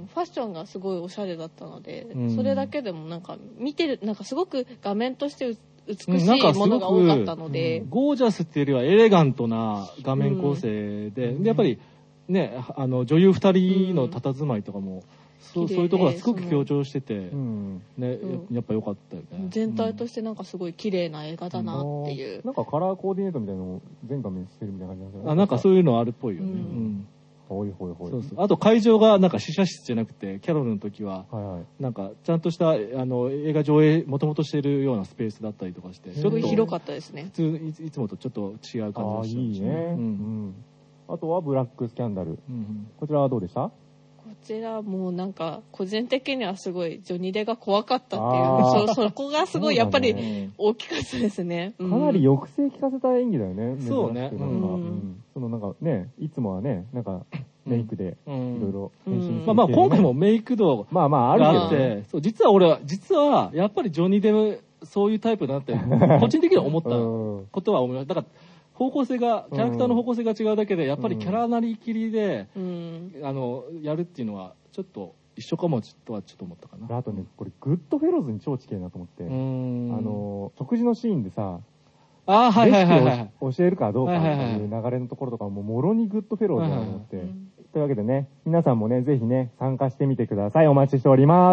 ファッションがすごいおしゃれだったので、うん、それだけでもなんか見てるなんかすごく画面として美しいものが多かったので、 うん、ゴージャスっていうよりはエレガントな画面構成で、うん、でやっぱりねあの女優ふたりの佇まいとかもそう、そういうところがすごく強調してて、うん、ね、うん、やっぱ良かったよね。 全体としてなんかすごい綺麗な映画だなっていう。 うん、なんかカラーコーディネートみたいなのを全画面してるみたいな感じなんですよ。 あ、なんかそういうのあるっぽいよね。うん。 うんほいほいほい。 そうそう。あと会場がなんか試写室じゃなくて、キャロルの時は、はいはい、なんかちゃんとしたあの映画上映もともとしてるようなスペースだったりとかして、 すごい広かったですね。 普通い、いつもとちょっと違う感じがした、ね。あ、いいね。うん。うん。あとはブラックスキャンダル。うんうん、こちらはどうでした？ こちらもうなんか個人的にはすごいジョニー・デが怖かったっていうそそこがすごいやっぱり大きかったですね。 かなり抑制効かせた演技だよね。 そうね。 うん、そのなんかねいつもはねなんかメイクでいろいろ変身する、ね、 まあまあ今回もメイク度まあまああるけどね。 そう実は俺は実はやっぱりジョニー・デそういうタイプだなって個人的には思ったことは思います。だから方向性がキャラクターの方向性が違うだけでやっぱりキャラなりきりで、うん、あのやるっていうのはちょっと一緒かもとはちょっと思ったかな。 あとねこれグッドフェローズに超近いなと思って、あの食事のシーンでさあはいはいはいはい、 教えるかどうかっていう流れのところとかももろにグッドフェローズだなと思って、はいはいはい、というわけでね皆さんもねぜひね参加してみてください。お待ちしております。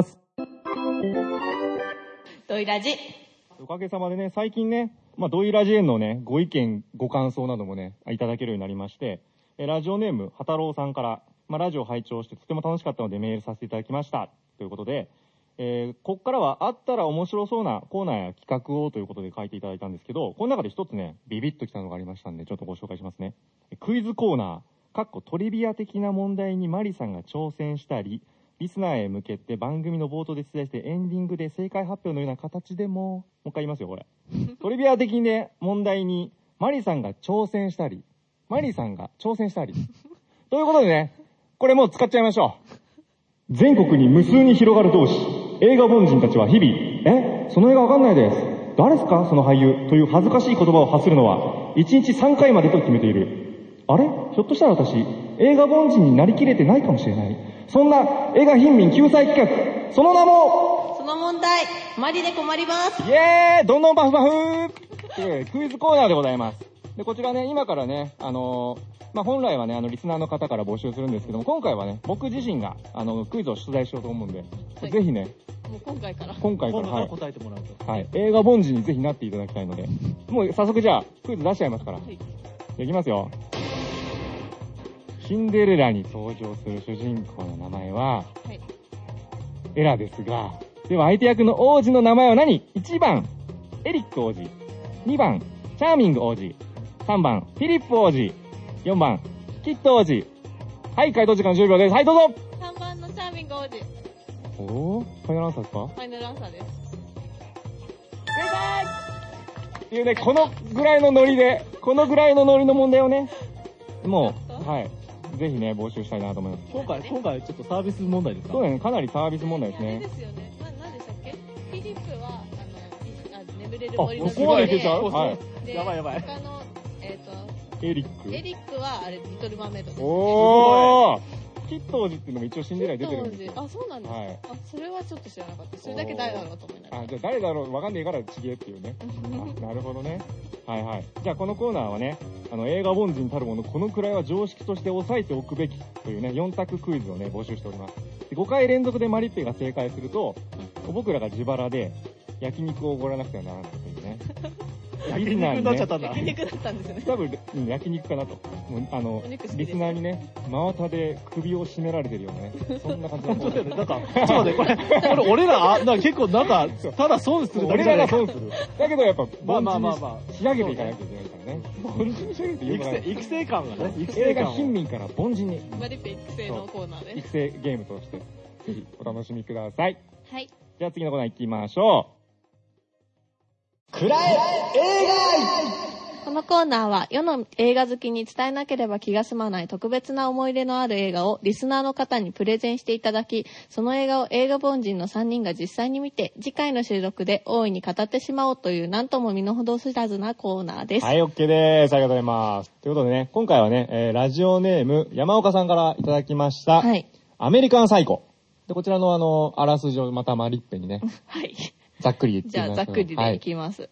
ドイラジおかげさまでね最近ねまあドイラジへのねご意見ご感想などもねいただけるようになりまして、ラジオネームはたろうさんから、まあ、ラジオを拝聴してとても楽しかったのでメールさせていただきましたということで、えー、こっからはあったら面白そうなコーナーや企画をということで書いていただいたんですけど、この中で一つねビビッときたのがありましたんでちょっとご紹介しますね。クイズコーナーかっこトリビア的な問題にマリさんが挑戦したりリスナーへ向けて番組の冒頭で出題してエンディングで正解発表のような形でももう一回言いますよこれトリビア的な問題にマリさんが挑戦したりマリさんが挑戦したりということでねこれもう使っちゃいましょう。全国に無数に広がる同士映画凡人たちは日々えその映画わかんないです誰ですかその俳優という恥ずかしい言葉を発するのはいちにちさんかいまでと決めている。あれひょっとしたら私映画凡人になりきれてないかもしれない。そんな映画貧民救済企画その名もその問題マリで困ります。 イエーイどんどんバフバフクイズコーナーでございます。でこちらね今からねあのーまあ、本来はねあのリスナーの方から募集するんですけども今回はね僕自身があのクイズを出題しようと思うんで、はい、ぜひねもう今回から今回から、 はい、答えてもらうと、 はい、映画凡人にぜひなっていただきたいのでもう早速じゃあクイズ出しちゃいますから、はい、いきますよ。シンデレラに登場する主人公の名前は、はい、エラですがでは相手役の王子の名前は何？ いち 番エリック王子、にばんチャーミング王子、さんばんフィリップ王子、よんばんキット王子。はい回答時間じゅうびょうです。はいどうぞ。 さんばんのチャーミング王子。 おーファイナルアンサーですか？ ファイナルアンサーです。 正解っていうねこのぐらいのノリでこのぐらいのノリの問題をねもうはいぜひね募集したいなと思います。 今回今回ちょっとサービス問題ですか？ そうだねかなりサービス問題ですね。 あれですよね。ななんでしたっけ？フィリップはあのあ眠れる森のあここまでいけちゃう？ はい。やばいやばい。 他のえっとエリック。 エリックはあれリトルマーメイドですね。 おお。キット王子っていうのも一応シンデレラに出てるんですよ。 あそうなんですか。はい、あそれはちょっと知らなかった。それだけ誰だろうと思いながら。 あじゃあ誰だろうわかんねえからちげえっていうね。あなるほどね。はいはい。じゃあこのコーナーはねあの映画凡人たるものこのくらいは常識として押さえておくべきというねよん択クイズをね募集しております。ごかい連続でマリッペが正解すると僕らが自腹で焼肉をおごらなくてはならないというね。 焼肉になっちゃったんだ。 焼肉だったんですよね。 多分、うん、焼肉かなと。もうあのリスナーにね真綿で首を絞められてるようなねそんな感じの。 そうだよね。なんかちょっと待ってこれこれ俺らあなんか結構なんかただ損するだけじゃない。 俺らが損する。だけどやっぱまあまあまあまあ仕上げていかなきゃいけないからね。凡人に仕上げていかない。 育成感がね。育成感。映画貧民から凡人に。 マリッペ育成のコーナーで。 育成ゲームとしてぜひお楽しみください。 はい。 じゃあ次のコーナー行きましょう。くらえ映画。 このコーナーは世の映画好きに伝えなければ気が済まない特別な思い入れのある映画をリスナーの方にプレゼンしていただきその映画を映画凡人のさんにんが実際に見て次回の収録で大いに語ってしまおうというなんとも身の程知らずなコーナーです。 はい OK です。ありがとうございます。ということでね今回はね、えー、ラジオネーム山岡さんからいただきました、はい、アメリカンサイコでこちらのあのあらすじをまたマリッペにねはいざっくり言ってみます。 じゃあざっくりでいきます、はい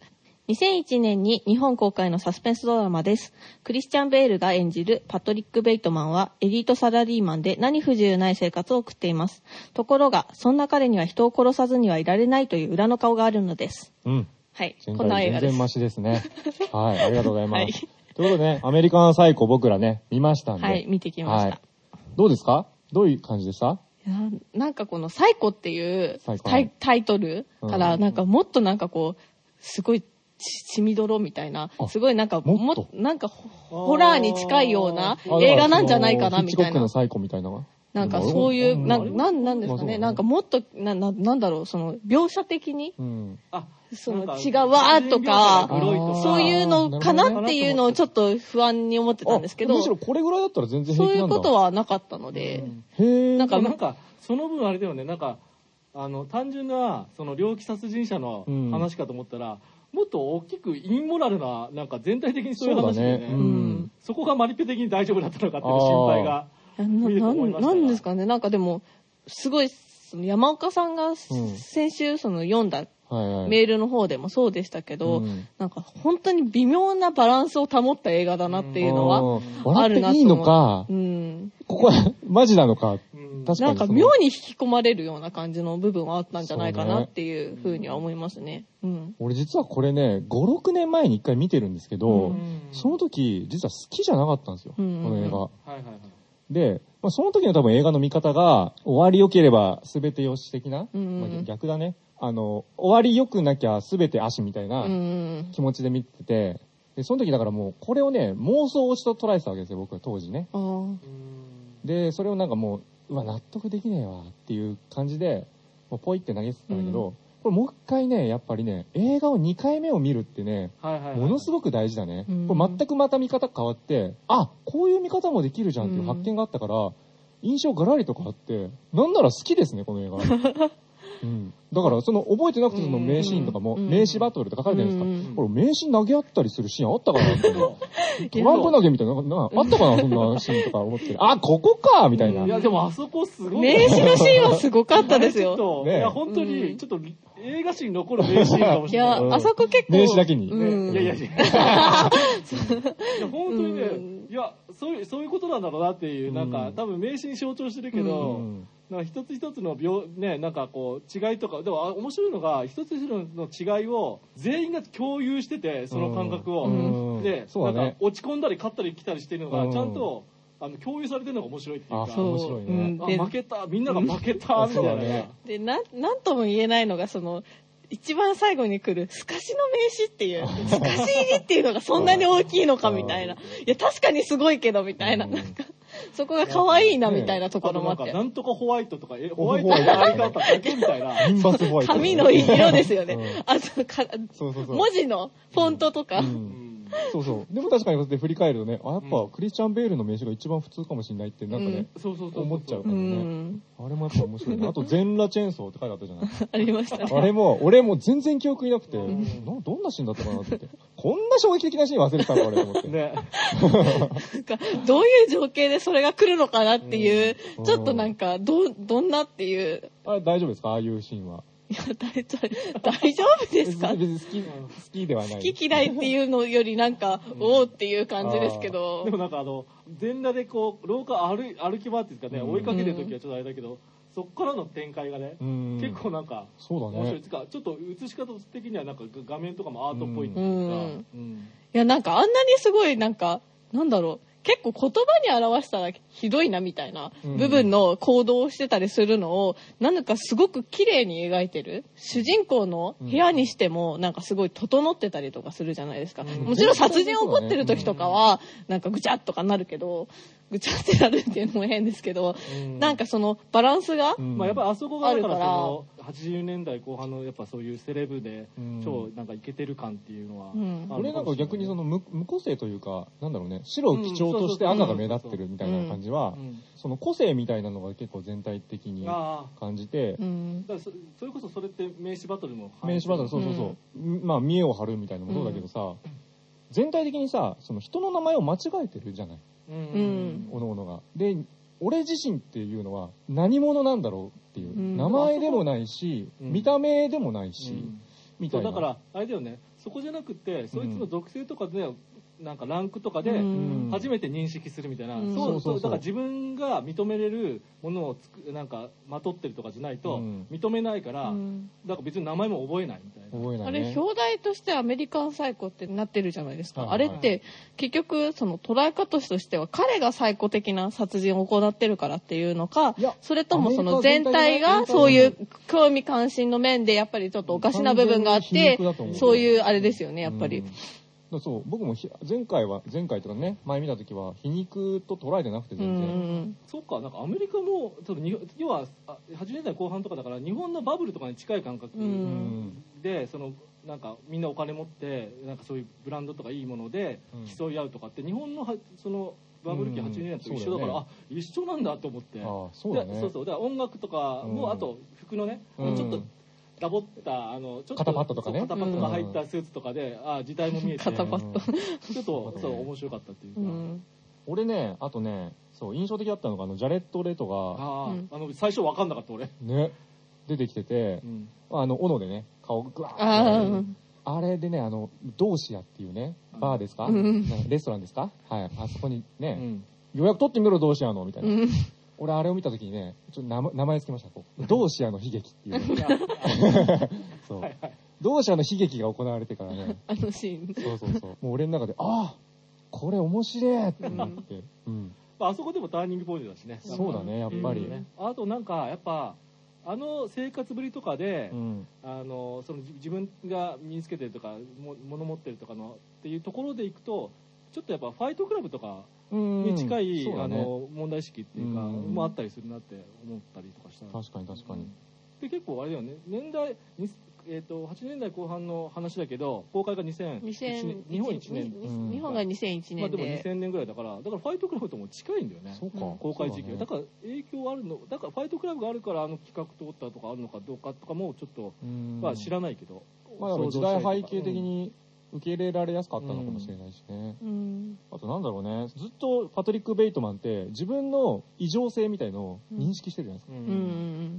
にせんいちねんに日本公開のサスペンスドラマです。クリスチャン・ベールが演じるパトリック・ベイトマンはエリートサラリーマンで何不自由ない生活を送っています。ところが、そんな彼には人を殺さずにはいられないという裏の顔があるのです。 うん。 はい。こんな映画です。 全然マシですね。はい。ありがとうございます。はい、ということでね、アメリカンサイコ僕らね、見ましたんで。 はい、見てきました。はい、 どうですか？どういう感じでした？ いやなんかこのサイコっていうタ イ, タイトルからなんかもっとなんかこう、すごい血みどろみたいな、すごいなんかももなんかホラーに近いような映画なんじゃないかなみたいな。 ヒッチコックのサイコみたいな。 なんかそういう、な、ななんですかね、なんかもっと、な、ななんだろう、その描写的に、うん、その血がわーっとか、そういうのかなっていうのをちょっと不安に思ってたんですけど、 むしろこれぐらいだったら全然平気なんだ。 そういうことはなかったので、 うん、へなんか、なんか、その分あれだよね、なんか、あの、単純な、その、猟奇殺人者の話かと思ったら、うん、もっと大きくインモラルな、なんか全体的にそういう話でね、そ, ね、うん、そこがマリペ的に大丈夫だったのかっていう心配が。 な, な, なんですかね、なんかでもすごいその山岡さんが先週その読んだメールの方でもそうでしたけど、うん、なんか本当に微妙なバランスを保った映画だなっていうのはあるなと思って、うん、笑っていいのか、うん、 ここはマジなのか、うん、確かになんか妙に引き込まれるような感じの部分はあったんじゃないかなっていうふうには思いますね。うん、 俺実はこれねごろくねんまえに一回見てるんですけど、うん、その時実は好きじゃなかったんですよ、うん、この映画。はいはいはい。で、まあ、その時の多分映画の見方が終わり良ければ全てよし的な、うんまあ、逆だね。あの終わり良くなきゃ全て足みたいな気持ちで見てて、でその時だからもうこれをね妄想推しと捉えてたわけですよ僕は当時ね。でそれをなんかもううわ納得できねえわっていう感じでもうポイって投げてたんだけど、うん、これもう一回ねやっぱりね映画をにかいめを見るってね、はいはいはいはい、ものすごく大事だね、うん、これ全くまた見方変わってあこういう見方もできるじゃんっていう発見があったから、うん、印象ガラリと変わってなんなら好きですねこの映画。うん、だからその覚えてなくてその名シーンとかも、うん、名刺バトルって書かれてるじゃないですか、うん、これ名刺投げ合ったりするシーンあったかなってトランプ投げみたいななあったかなそんなシーンとか思ってあここかみたいな。 いやでもあそこすごい名刺のシーンはすごかったですよ。 ね、いや本当にちょっと映画史に残る名シーンかもしれない。 いやあそこ結構名刺だけに、 ね、いやいやいやいや本当にね、うん、いやそういうそういうことなんだろうなっていうなんか多分名刺に象徴してるけど、うんなんか一つ一つの病ねなんかこう違いとかでも面白いのが一つ一つの違いを全員が共有しててその感覚を、うん、で、ね、なんか落ち込んだり勝ったり来たりしてるのがちゃんとあの共有されてるのが面白いっていうかあ面白いね、 うん、あ負けたみんなが負けたみたいな、うんね、 でななんとも言えないのがその一番最後に来る透かしの名刺っていう透かし入りっていうのがそんなに大きいのかみたいないや確かにすごいけどみたいな、うん、なんかそこが可愛いなみたいなところもあって、 ね、なんとかホワイトとかえホワイトのやり方だけみたいな銀バスホワイト紙の色ですよね、うん、あとかそうそうそう文字のフォントとか、うんうんそうそうでも確かにこうやって振り返るとねあやっぱクリスチャン・ベールの名刺が一番普通かもしれないってなんかね、うん、思っちゃうからね、うん、あれもやっぱ面白いねあと全裸チェーンソーって書いてあったじゃないありましたねあれも俺も全然記憶いなくて、うん、などんなシーンだったかなってこんな衝撃的なシーン忘れてたの俺と思ってねなんかどういう情景でそれが来るのかなっていう、うん、ちょっとなんかどどんなっていうあれ大丈夫ですかああいうシーンはいや大丈夫大丈夫ですか別に好き好きではない好き嫌いっていうのよりなんか、うん、おーっていう感じですけどでもなんかあの全裸でこう廊下歩歩き回ってですかね、うん、追いかけてる時はちょっとあれだけどそっからの展開がね、うん、結構なんかそうだね面白いですかちょっと映し方的にはなんか画面とかもアートっぽいっていうか、うんうん、いやなんかあんなにすごいなんかなんだろう結構言葉に表したらひどいなみたいな部分の行動をしてたりするのをなんかすごく綺麗に描いてる主人公の部屋にしてもなんかすごい整ってたりとかするじゃないですか、うん、もちろん殺人起こってる時とかはなんかぐちゃっとかなるけどぐちゃってなるっていうのも変ですけど、うん、なんかそのバランスが、 うん、まあやっぱりあそこがだからそのはちじゅうねんだいこう半のやっぱそういうセレブで超なんかイケてる感っていうのは、うん、 俺なんか逆にその 無, 無個性というかなんだろうね白を基調として赤が目立ってるみたいな感じはその個性みたいなのが結構全体的に感じて、 うん、だから そ, それこそそれって名刺バトルも名刺バトルそうそうそう、うん、まあ見栄を張るみたいなのもそうだけどさ、うん、全体的にさその人の名前を間違えてるじゃない、うん、おのおのがで俺自身っていうのは何者なんだろうっていう、うん、名前でもないし、うん、見た目でもないし、うん、 みたいな。 だからあれだよね、そこじゃなくてそいつの属性とかで、なんかランクとかで初めて認識するみたいな、うん、そうそう、だから自分が認めれるものをつくなんかまとってるとかじゃないと認めないから、うん、だから別に名前も覚えないみたいな。 覚えないね、あれ表題としてアメリカンサイコってなってるじゃないですか、はいはいはい、あれって結局その捉え方としては彼がサイコ的な殺人を行ってるからっていうのか、それともその全体がそういう興味関心の面でやっぱりちょっとおかしな部分があってそういうあれですよねやっぱり、うんそう僕も前回は前回とかね前見た時は皮肉と捉えてなくて全然、うん、 そうかなんかアメリカもちょっとに要ははちじゅうねんだいこう半とかだから日本のバブルとかに近い感覚で、うん、そのなんかみんなお金持ってなんかそういうブランドとかいいもので競い合うとかって日本のはそのバブル期はちじゅうねんだいと一緒だから、うんね、あ一緒なんだと思って、 あそうだね、 そうそうだから音楽とかも、うん、あと服のね、うん、ちょっとダボったあのちょっと肩パッドとかね肩パッドが入ったスーツとかで、うん、あ時代も見えて肩パッドちょっとそう面白かったっていうか、うん、 俺ねあとねそう印象的だったのがあのジャレット・レトがあ、うん、あの最初分かんなかった俺ね出てきてて、うん、あの斧でね顔グワーッあれでねあのドーシアっていうねバーですか、うん、なんかレストランですかはいあそこにね、うん、予約取ってみろドーシアのみたいな、うん俺あれを見た時にねちょっと名, 名前つけましたこうドーシアの悲劇っていうそう、はいはい、ドーシアの悲劇が行われてからねあのシーンそうそうそうもう俺の中でああこれ面白いって思って、うん、 あそこでもターニングポイントだしねそうだねやっぱり、ね、 あとなんかやっぱあの生活ぶりとかで、うん、あのその自分が身につけてるとかも物持ってるとかのっていうところでいくとちょっとやっぱファイトクラブとかに近い、ね、あの問題意識っていうかもあったりするなって思ったりとかした確かに確かにで結構あれだよね年代、えー、とはちじゅうねんだいこう半の話だけど公開がにせんいちねん日本いちねん、 うん、日本がにせんいちねんで、 まあ、でもにせんねんぐらいだからだからファイトクラブとも近いんだよねそうか公開時期、ね、だから影響あるのだからファイトクラブがあるからあの企画通ったとかあるのかどうかとかもちょっと、まあ、知らないけど、 まあ、時代背景的に、うん受け入れられやすかったのかもしれないしね、うん、あとなんだろうねずっとパトリック・ベイトマンって自分の異常性みたいのを認識してるじゃないですか、うん、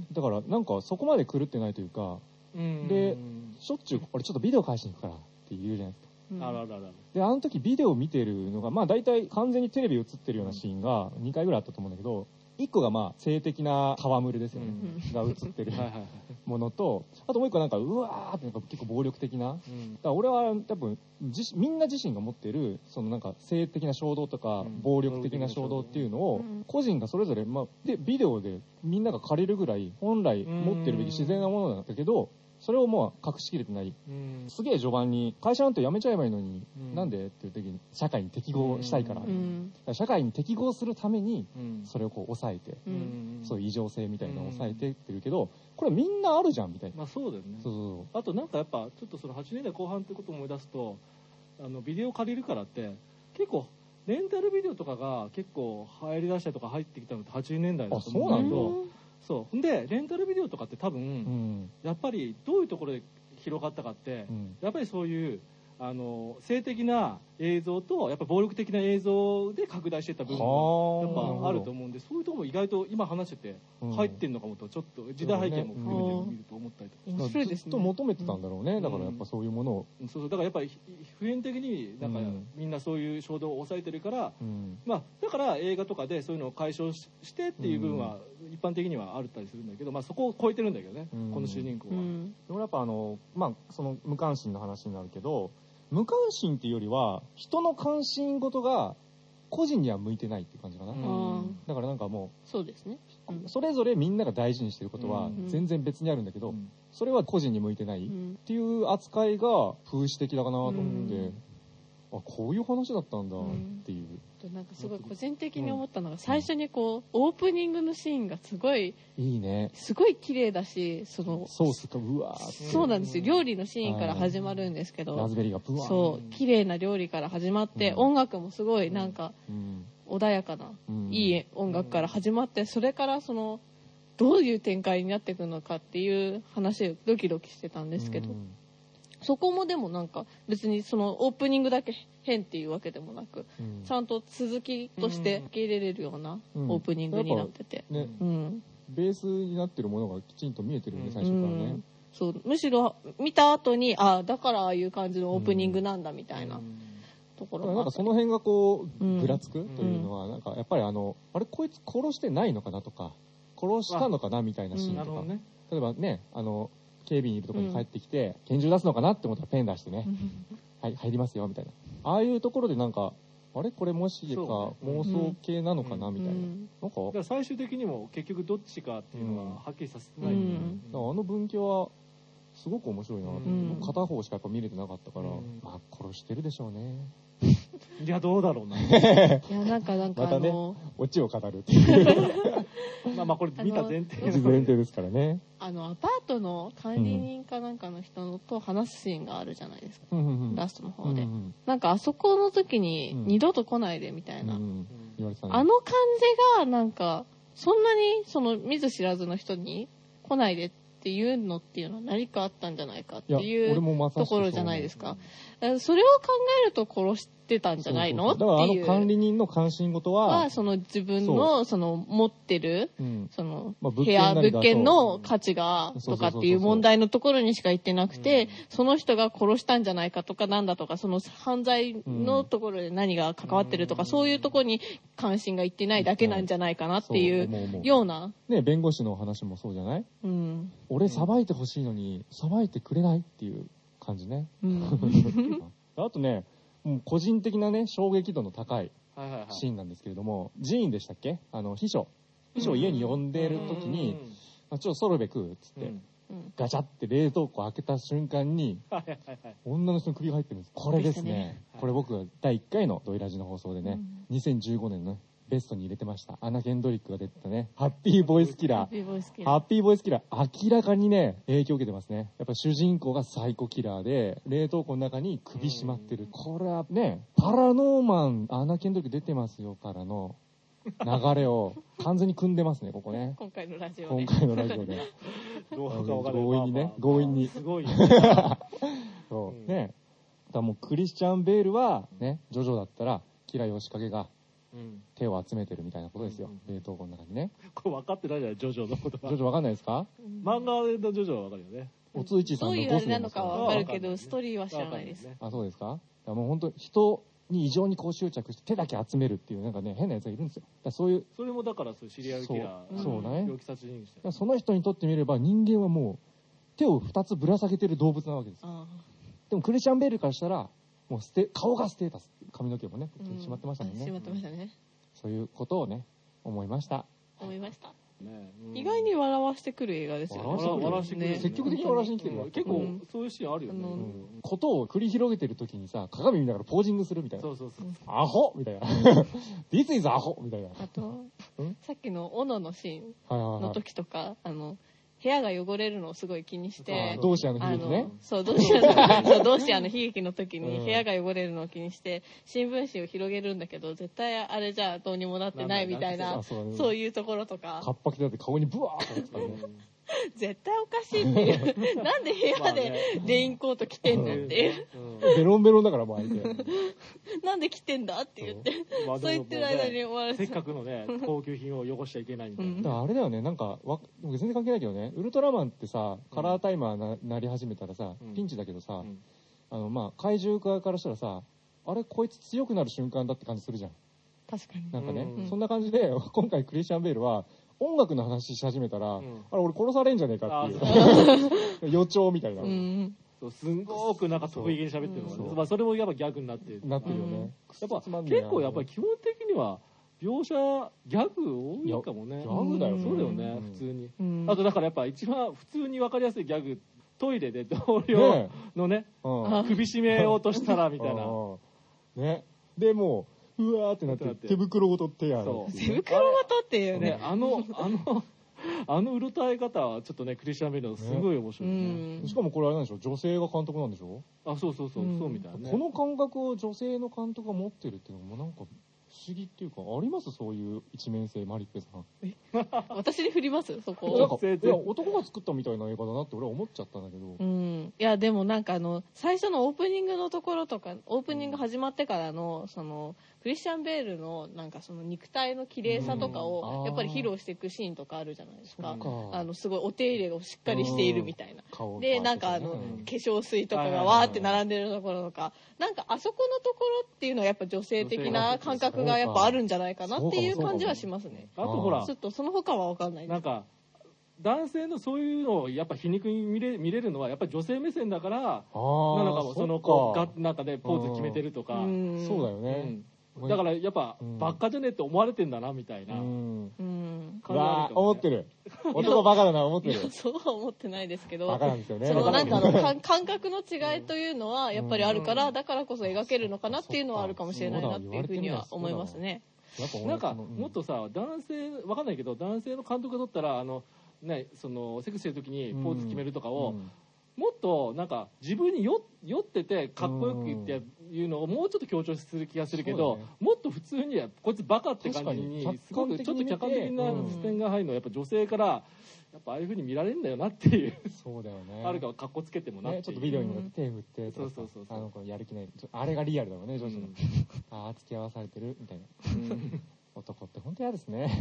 だからなんかそこまで狂ってないというか、うん、でしょっちゅう俺ちょっとビデオ返しに行くからって言うじゃないですか、うん、あらららであの時ビデオ見てるのがまあ大体完全にテレビ映ってるようなシーンがにかいぐらいあったと思うんだけどいっこがまあ性的な戯れですよね、うん、が映ってるものとあともういっこなんかうわーってなんか結構暴力的な、うん、だから俺は多分自みんな自身が持ってるそのなんか性的な衝動とか、うん、暴力的な衝動っていうのを個人がそれぞれ、まあ、でビデオでみんなが借りるぐらい本来持ってるべき自然なものなんだけどそれをもう隠しきれてない、うん、すげえ序盤に会社なんて辞めちゃえばいいのに、うん、なんでっていう時に社会に適合したいから、うん、から社会に適合するためにそれをこう抑えて、うん、そういう異常性みたいなのを抑えてっていうけどこれみんなあるじゃんみたいな、 まあ、そうだよねそうそうそうあとなんかやっぱちょっとそのはちじゅうねんだいこう半ってことを思い出すとあのビデオ借りるからって結構レンタルビデオとかが結構入り出したりとか入ってきたのってはちじゅうねんだいだと思うんだけどそうでレンタルビデオとかって多分、うん、やっぱりどういうところで広がったかって、うん、やっぱりそういうあの性的な映像とやっぱ暴力的な映像で拡大していった部分がやっぱあると思うんでそういうところも意外と今話してて入ってんのかもとちょっと時代背景も含めて見ると思ったりとか、 うん、面白いですね。 ずっと求めてたんだろうね、うん、だからやっぱそういうものを、 うん、そうそうだからやっぱり普遍的になんかみんなそういう衝動を抑えてるから、うん、まあだから映画とかでそういうのを解消してっていう部分は一般的にはあったりするんだけど、まあ、そこを超えてるんだけどね、うん、この主人公は、うん、 でもやっぱあのまあその無関心の話になるけど無関心っていうよりは人の関心事が個人には向いてないっていう感じかな、うん、だからなんかもうそうですね、 うん、それぞれみんなが大事にしてることは全然別にあるんだけど、うん、それは個人に向いてないっていう扱いが風刺的だかなと思って、うん、あこういう話だったんだっていう、 うん、なんかすごい個人的に思ったのが最初にこうオープニングのシーンがすごいいいねすごい綺麗だしそのソースがうわーってそうなんですよ料理のシーンから始まるんですけどラズベリーがブワーそう綺麗な料理から始まって、うん、音楽もすごいなんか、うん、穏やかな、うん、いい音楽から始まってそれからそのどういう展開になっていくのかっていう話をドキドキしてたんですけど、うんそこもでもなんか別にそのオープニングだけ変っていうわけでもなく、うん、ちゃんと続きとして受け入れれるようなオープニングになってて、 うんねうん、ベースになってるものがきちんと見えてるんで最初からね、 そう、むしろ見た後に、あ、だからああいう感じのオープニングなんだみたいなところが、 なんかその辺がこう、ぐらつくというのは、なんかやっぱりあの、あれこいつ殺してないのかなとか、殺したのかなみたいなシーンとか、ね、例えばね、あの、警備員いるところに帰ってきて、拳銃出すのかなって思ったらペン出してね、はい、入りますよみたいな。ああいうところでなんか、あれこれもしか妄想系なのかなみたいな。なんか、だから最終的にも結局どっちかっていうのははっきりさせてないんで、 あの分岐はすごく面白いなと、うん、片方しかやっぱ見れてなかったから、うん、まあ殺してるでしょうね。 いやどうだろうな。いやなんかなんかまたね、オチを語るっていうまあまあこれ見た前提前提ですからね。 あのアパートの管理人かなんかの人と話すシーンがあるじゃないですか、うんうん、ラストの方で、うんうん、なんかあそこの時に二度と来ないでみたいな、うんうん、言われてたね、あの感じがなんかそんなにその見ず知らずの人に来ないでっていうのっていうのは何かあったんじゃないかっていうところじゃないですか。それを考えると殺してたんじゃないのっていう。 だからあの管理人の関心事は、 はその自分のその持ってる、うん、その部屋物件の価値がとかっていう問題のところにしか言ってなくて、その人が殺したんじゃないかとかなんだとか、その犯罪のところで何が関わってるとか、うん、そういうところに関心がいってないだけなんじゃないかなっていうような。 ね、弁護士の話もそうじゃない？うん。俺裁いてほしいのに裁いてくれないっていう感じね。うん、あとね、もう個人的なね、衝撃度の高いシーンなんですけれども、寺院でしたっけ？あの、秘書。秘書を家に呼んでる時に、まあ、ちょっとソルベ食うっつって、うん、ガチャって冷凍庫開けた瞬間に、女の人の首が入ってるんです。これですね。これ僕がだいいっかいのドイラジの放送でね、うん、にせんじゅうごねんのベストに入れてました。アナ・ケンドリックが出てたね、ハッピーボイスキラー。ハッピーボイスキラー。ハッピーボイスキラー。明らかにね、影響を受けてますね。やっぱ主人公がサイコキラーで、冷凍庫の中に首絞まってる。これはね、パラノーマン、アナ・ケンドリック出てますよからの流れを完全に組んでますね、ここね。 今回のラジオで。 今回のラジオで。 どうかわからない。 強引にね、強引に。 すごい。 そう、ね。だからもうクリスチャン・ベールは、ね、ジョジョだったら、キラヨシカゲが、手を集めてるみたいなことですよ、うん、冷凍庫の中にね。 これ分かってないじゃないジョジョのことジョジョ分かんないですか？ 漫画のジョジョは分かるよね。 おついちさんのどういうあれなのかは分かるけどストーリーは知らないです。 あ、そうですか？もう本当人に異常にこう執着して手だけ集めるっていうなんかね変なやつがいるんですよ。だそういうそれもだからそういうシリアルキラー、 そうだね。 猟奇殺人者。その人にとってみれば人間はもう手をふたつぶら下げてる動物なわけですよ。でもクリスチャン・ベールからしたらもうステ顔がステータス、髪の毛もねしまってましたもんね。 しまってましたね。 そういうことをね、思いました。 思いました。ね、意外に笑わしてくる映画ですよね。 笑わしてくる。積極的に笑わしに来てるわ。 結構そういうシーンあるよね。 ことを繰り広げてる時にさ、鏡見ながらポージングするみたいな。 そうそうそう。 アホみたいな。This is アホみたいな。 あと、さっきの斧のシーンの時とか、あの、部屋が汚れるのをすごい気にして、 同志屋の悲劇ね。 そう、同志屋の、そう、同志屋の悲劇の時に部屋が汚れるのを気にして、新聞紙を広げるんだけど、絶対あれじゃどうにもなってないみたいな、そういうところとか。 カッパ着てだって顔にブワーってたね。 絶対おかしいっていう。なんで部屋でレインコート着てんのっていう。 ベロンベロンだからもう相手。 なんで着てんだって言って。そう言ってる間に終わらせせっかくのね、高級品を汚しちゃいけないみたいな。だからあれだよね、なんか、わ全然関係ないけどね、ウルトラマンってさ、カラータイマーななり始めたらさ、ピンチだけどさ、あの、まあ、怪獣側からしたらさ、あれ、こいつ強くなる瞬間だって感じするじゃん。 確かに。 なんかね、そんな感じで、今回クリスチャン・ベールは、音楽の話し始めたら、うん、あれ俺殺されんじゃねえかっていう予兆みたいな、うん、 そうすんごくなんか得意げに喋ってるのが、ね、そ, まあ、それもやっぱギャグになってるなってるよね、うん、 やっぱ結構やっぱり基本的には描写ギャグ多いかもね。 ギャグだよ、 そうだよね、普通に、うん、あとだからやっぱ一番普通に分かりやすいギャグ、トイレで同僚のね、うん、首絞めようとしたらみたいなね、でもううわーってなって手袋ごと手やる。 手袋ごとっていうね。 あの、あの、あのうろたえ方はちょっとね、クリスチャン・ベールのすごい面白いね。 しかもこれあれなんでしょ、女性が監督なんでしょ。 あ、そうそうそう、そうみたいなね。 この感覚を女性の監督が持ってるっていうのもなんか不思議っていうか、ありますそういう一面性、マリッペさん。 え私に振りますそこ。 なんかいや男が作ったみたいな映画だなって俺は思っちゃったんだけど。 うん。いやでもなんかあの最初のオープニングのところとか、オープニング始まってからのそのクリスチャン・ベールのなんかその肉体の綺麗さとかをやっぱり披露していくシーンとかあるじゃないですか。あのすごいお手入れをしっかりしているみたいな。 で、なんかあの、化粧水とかがわーって並んでるところとか、なんかあそこのところっていうのはやっぱ女性的な感覚がやっぱあるんじゃないかなっていう感じはしますね。 あとほら、 ちょっとその他はわかんないです。 なんか、男性のそういうのをやっぱ皮肉に見れ見れるのはやっぱり女性目線だからなのかも。その子がなんかねポーズ決めてるとか。 そうだよね。 だからやっぱバカじゃねえって思われてんだなみたいな感じあるかも。わ思ってる。男バカだな思ってる。 そうは思ってないですけど。 バカなんですよね。 そのなんだろう感覚の違いというのはやっぱりあるからだからこそ描けるのかなっていうのはあるかもしれないなっていうふうには思いますね。 なんかもっとさ男性わかんないけど男性の監督が撮ったらあのねそのセックスしてる時にポーズ決めるとかを。もっとなんか自分に酔っててかっこよく言っていうのをもうちょっと強調する気がするけど、ね、もっと普通にこいつバカって感じにすごくちょっと客観的な視点が入るのはやっぱ女性からやっぱああいう風に見られるんだよなっていうそうだよねあるからかっこつけてもなっていう、ね、 ちょっとビデオに手振ってそうそうそうあの子やる気ないあれがリアルだもんね女子の、うん、ああ付き合わされてるみたいな、うん、男って本当嫌ですね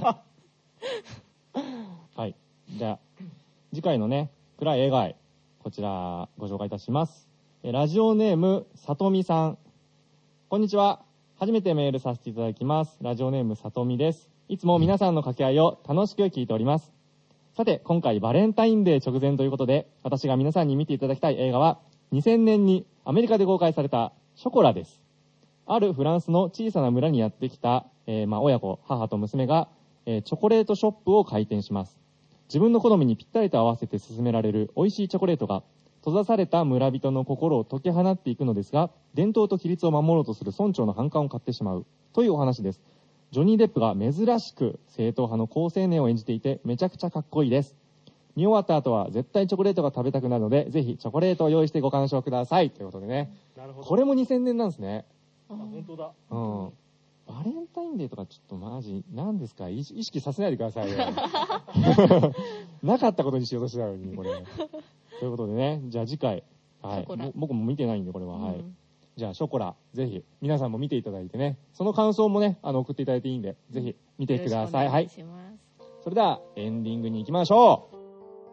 はいじゃあ次回のね暗い映画愛こちらご紹介いたします。ラジオネームさとみさん。こんにちは。初めてメールさせていただきます。ラジオネームさとみです。いつも皆さんの掛け合いを楽しく聞いております。さて、今回バレンタインデー直前ということで、私が皆さんに見ていただきたい映画は、にせんねんにアメリカで公開されたショコラです。あるフランスの小さな村にやってきた、えー、まあ親子、母と娘が、えー、チョコレートショップを開店します。自分の好みにぴったりと合わせて勧められる美味しいチョコレートが閉ざされた村人の心を解き放っていくのですが、伝統と規律を守ろうとする村長の反感を買ってしまうというお話です。ジョニー・デップが珍しく正統派の好青年を演じていてめちゃくちゃかっこいいです。見終わった後は絶対チョコレートが食べたくなるので、ぜひチョコレートを用意してご鑑賞くださいということでね。なるほど。これもにせんねんなんですね。 あ、本当だ。 うん。バレンタインデーとかちょっとマジ何ですか意識させないでくださいよなかったことにしようとしてたのにこれということでねじゃあ次回、はい、僕も見てないんでこれは、うん、はいじゃあショコラぜひ皆さんも見ていただいてねその感想もねあの送っていただいていいんでぜひ見てください。はいそれではエンディングに行きましょう。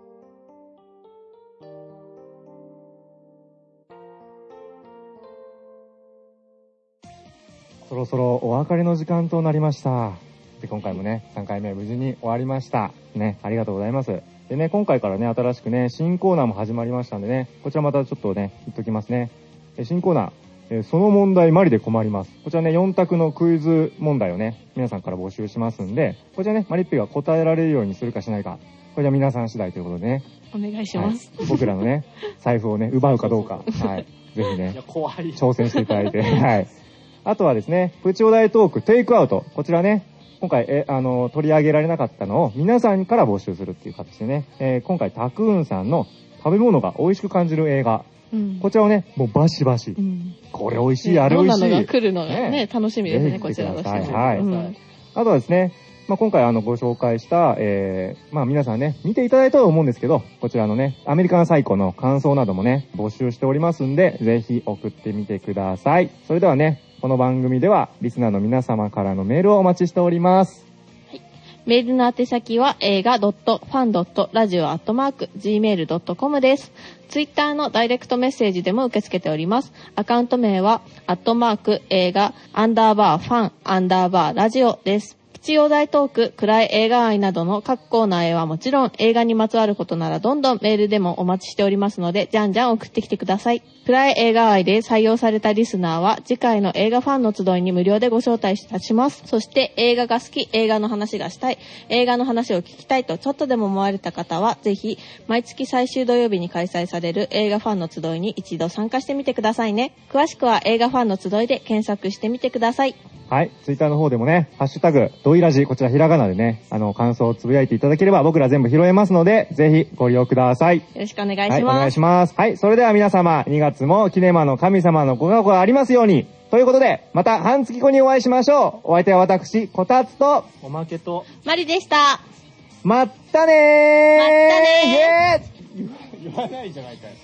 そろそろお別れの時間となりました。で、今回もね、さんかいめ無事に終わりました。ね、ありがとうございます。でね、今回からね、新しくね、新コーナーも始まりましたんでね、こちらまたちょっとね、言っときますね。新コーナー、えその問題マリで困ります。こちらね、よん択のクイズ問題をね、皆さんから募集しますんで、こちらね、マリッペが答えられるようにするかしないか、これは皆さん次第ということでね。 お願いします。 はい、僕らのね、財布をね、奪うかどうか、はい、ぜひね、 いや怖い挑戦していただいて、はい。あとはですね、プチお題トーク、テイクアウト。こちらね、今回、え、あの、取り上げられなかったのを皆さんから募集するっていう形でね、えー、今回、タクーンさんの食べ物が美味しく感じる映画。うん、こちらをね、もうバシバシ。うん、これ美味しい、ね、あれ美味しい。 どんなのが来るのがね、ね楽しみですね、こちらとしては。 はい。うん、あとはですね、まあ、今回あのご紹介した、えー、まあ皆さんね、見ていただいたと思うんですけど、こちらのね、アメリカンサイコの感想などもね、募集しておりますんで、ぜひ送ってみてください。それではね、この番組では、リスナーの皆様からのメールをお待ちしております。 はい。メールの宛先は、映画 ファン ラジオ アットマーク ジーメール ドットコム です。ツイッターのダイレクトメッセージでも受け付けております。アカウント名は、アットマーク映画、アンダーバーファン、アンダーバーラジオです。プチお題トーク、暗い映画愛などの各コーナーへはもちろん、映画にまつわることならどんどんメールでもお待ちしておりますので、じゃんじゃん送ってきてください。暗い映画愛で採用されたリスナーは、次回の映画ファンの集いに無料でご招待いたします。そして、映画が好き、映画の話がしたい、映画の話を聞きたいとちょっとでも思われた方は、ぜひ、毎月最終土曜日に開催される映画ファンの集いに一度参加してみてくださいね。詳しくは映画ファンの集いで検索してみてください。 はい。ツイッターの方でもね、ハッシュタグ、ドイラジ、こちらひらがなでね、あの、感想をつぶやいていただければ僕ら全部拾えますので、ぜひご利用ください。よろしくお願いします。はい、お願いします。はい。それでは皆様、にがつもキネマの神様のご加護がありますように。ということで、また半月後にお会いしましょう。お相手は私、こたつと、 おまけと、 マリでした。 まったねー。 まったねー。言わないじゃないかよ。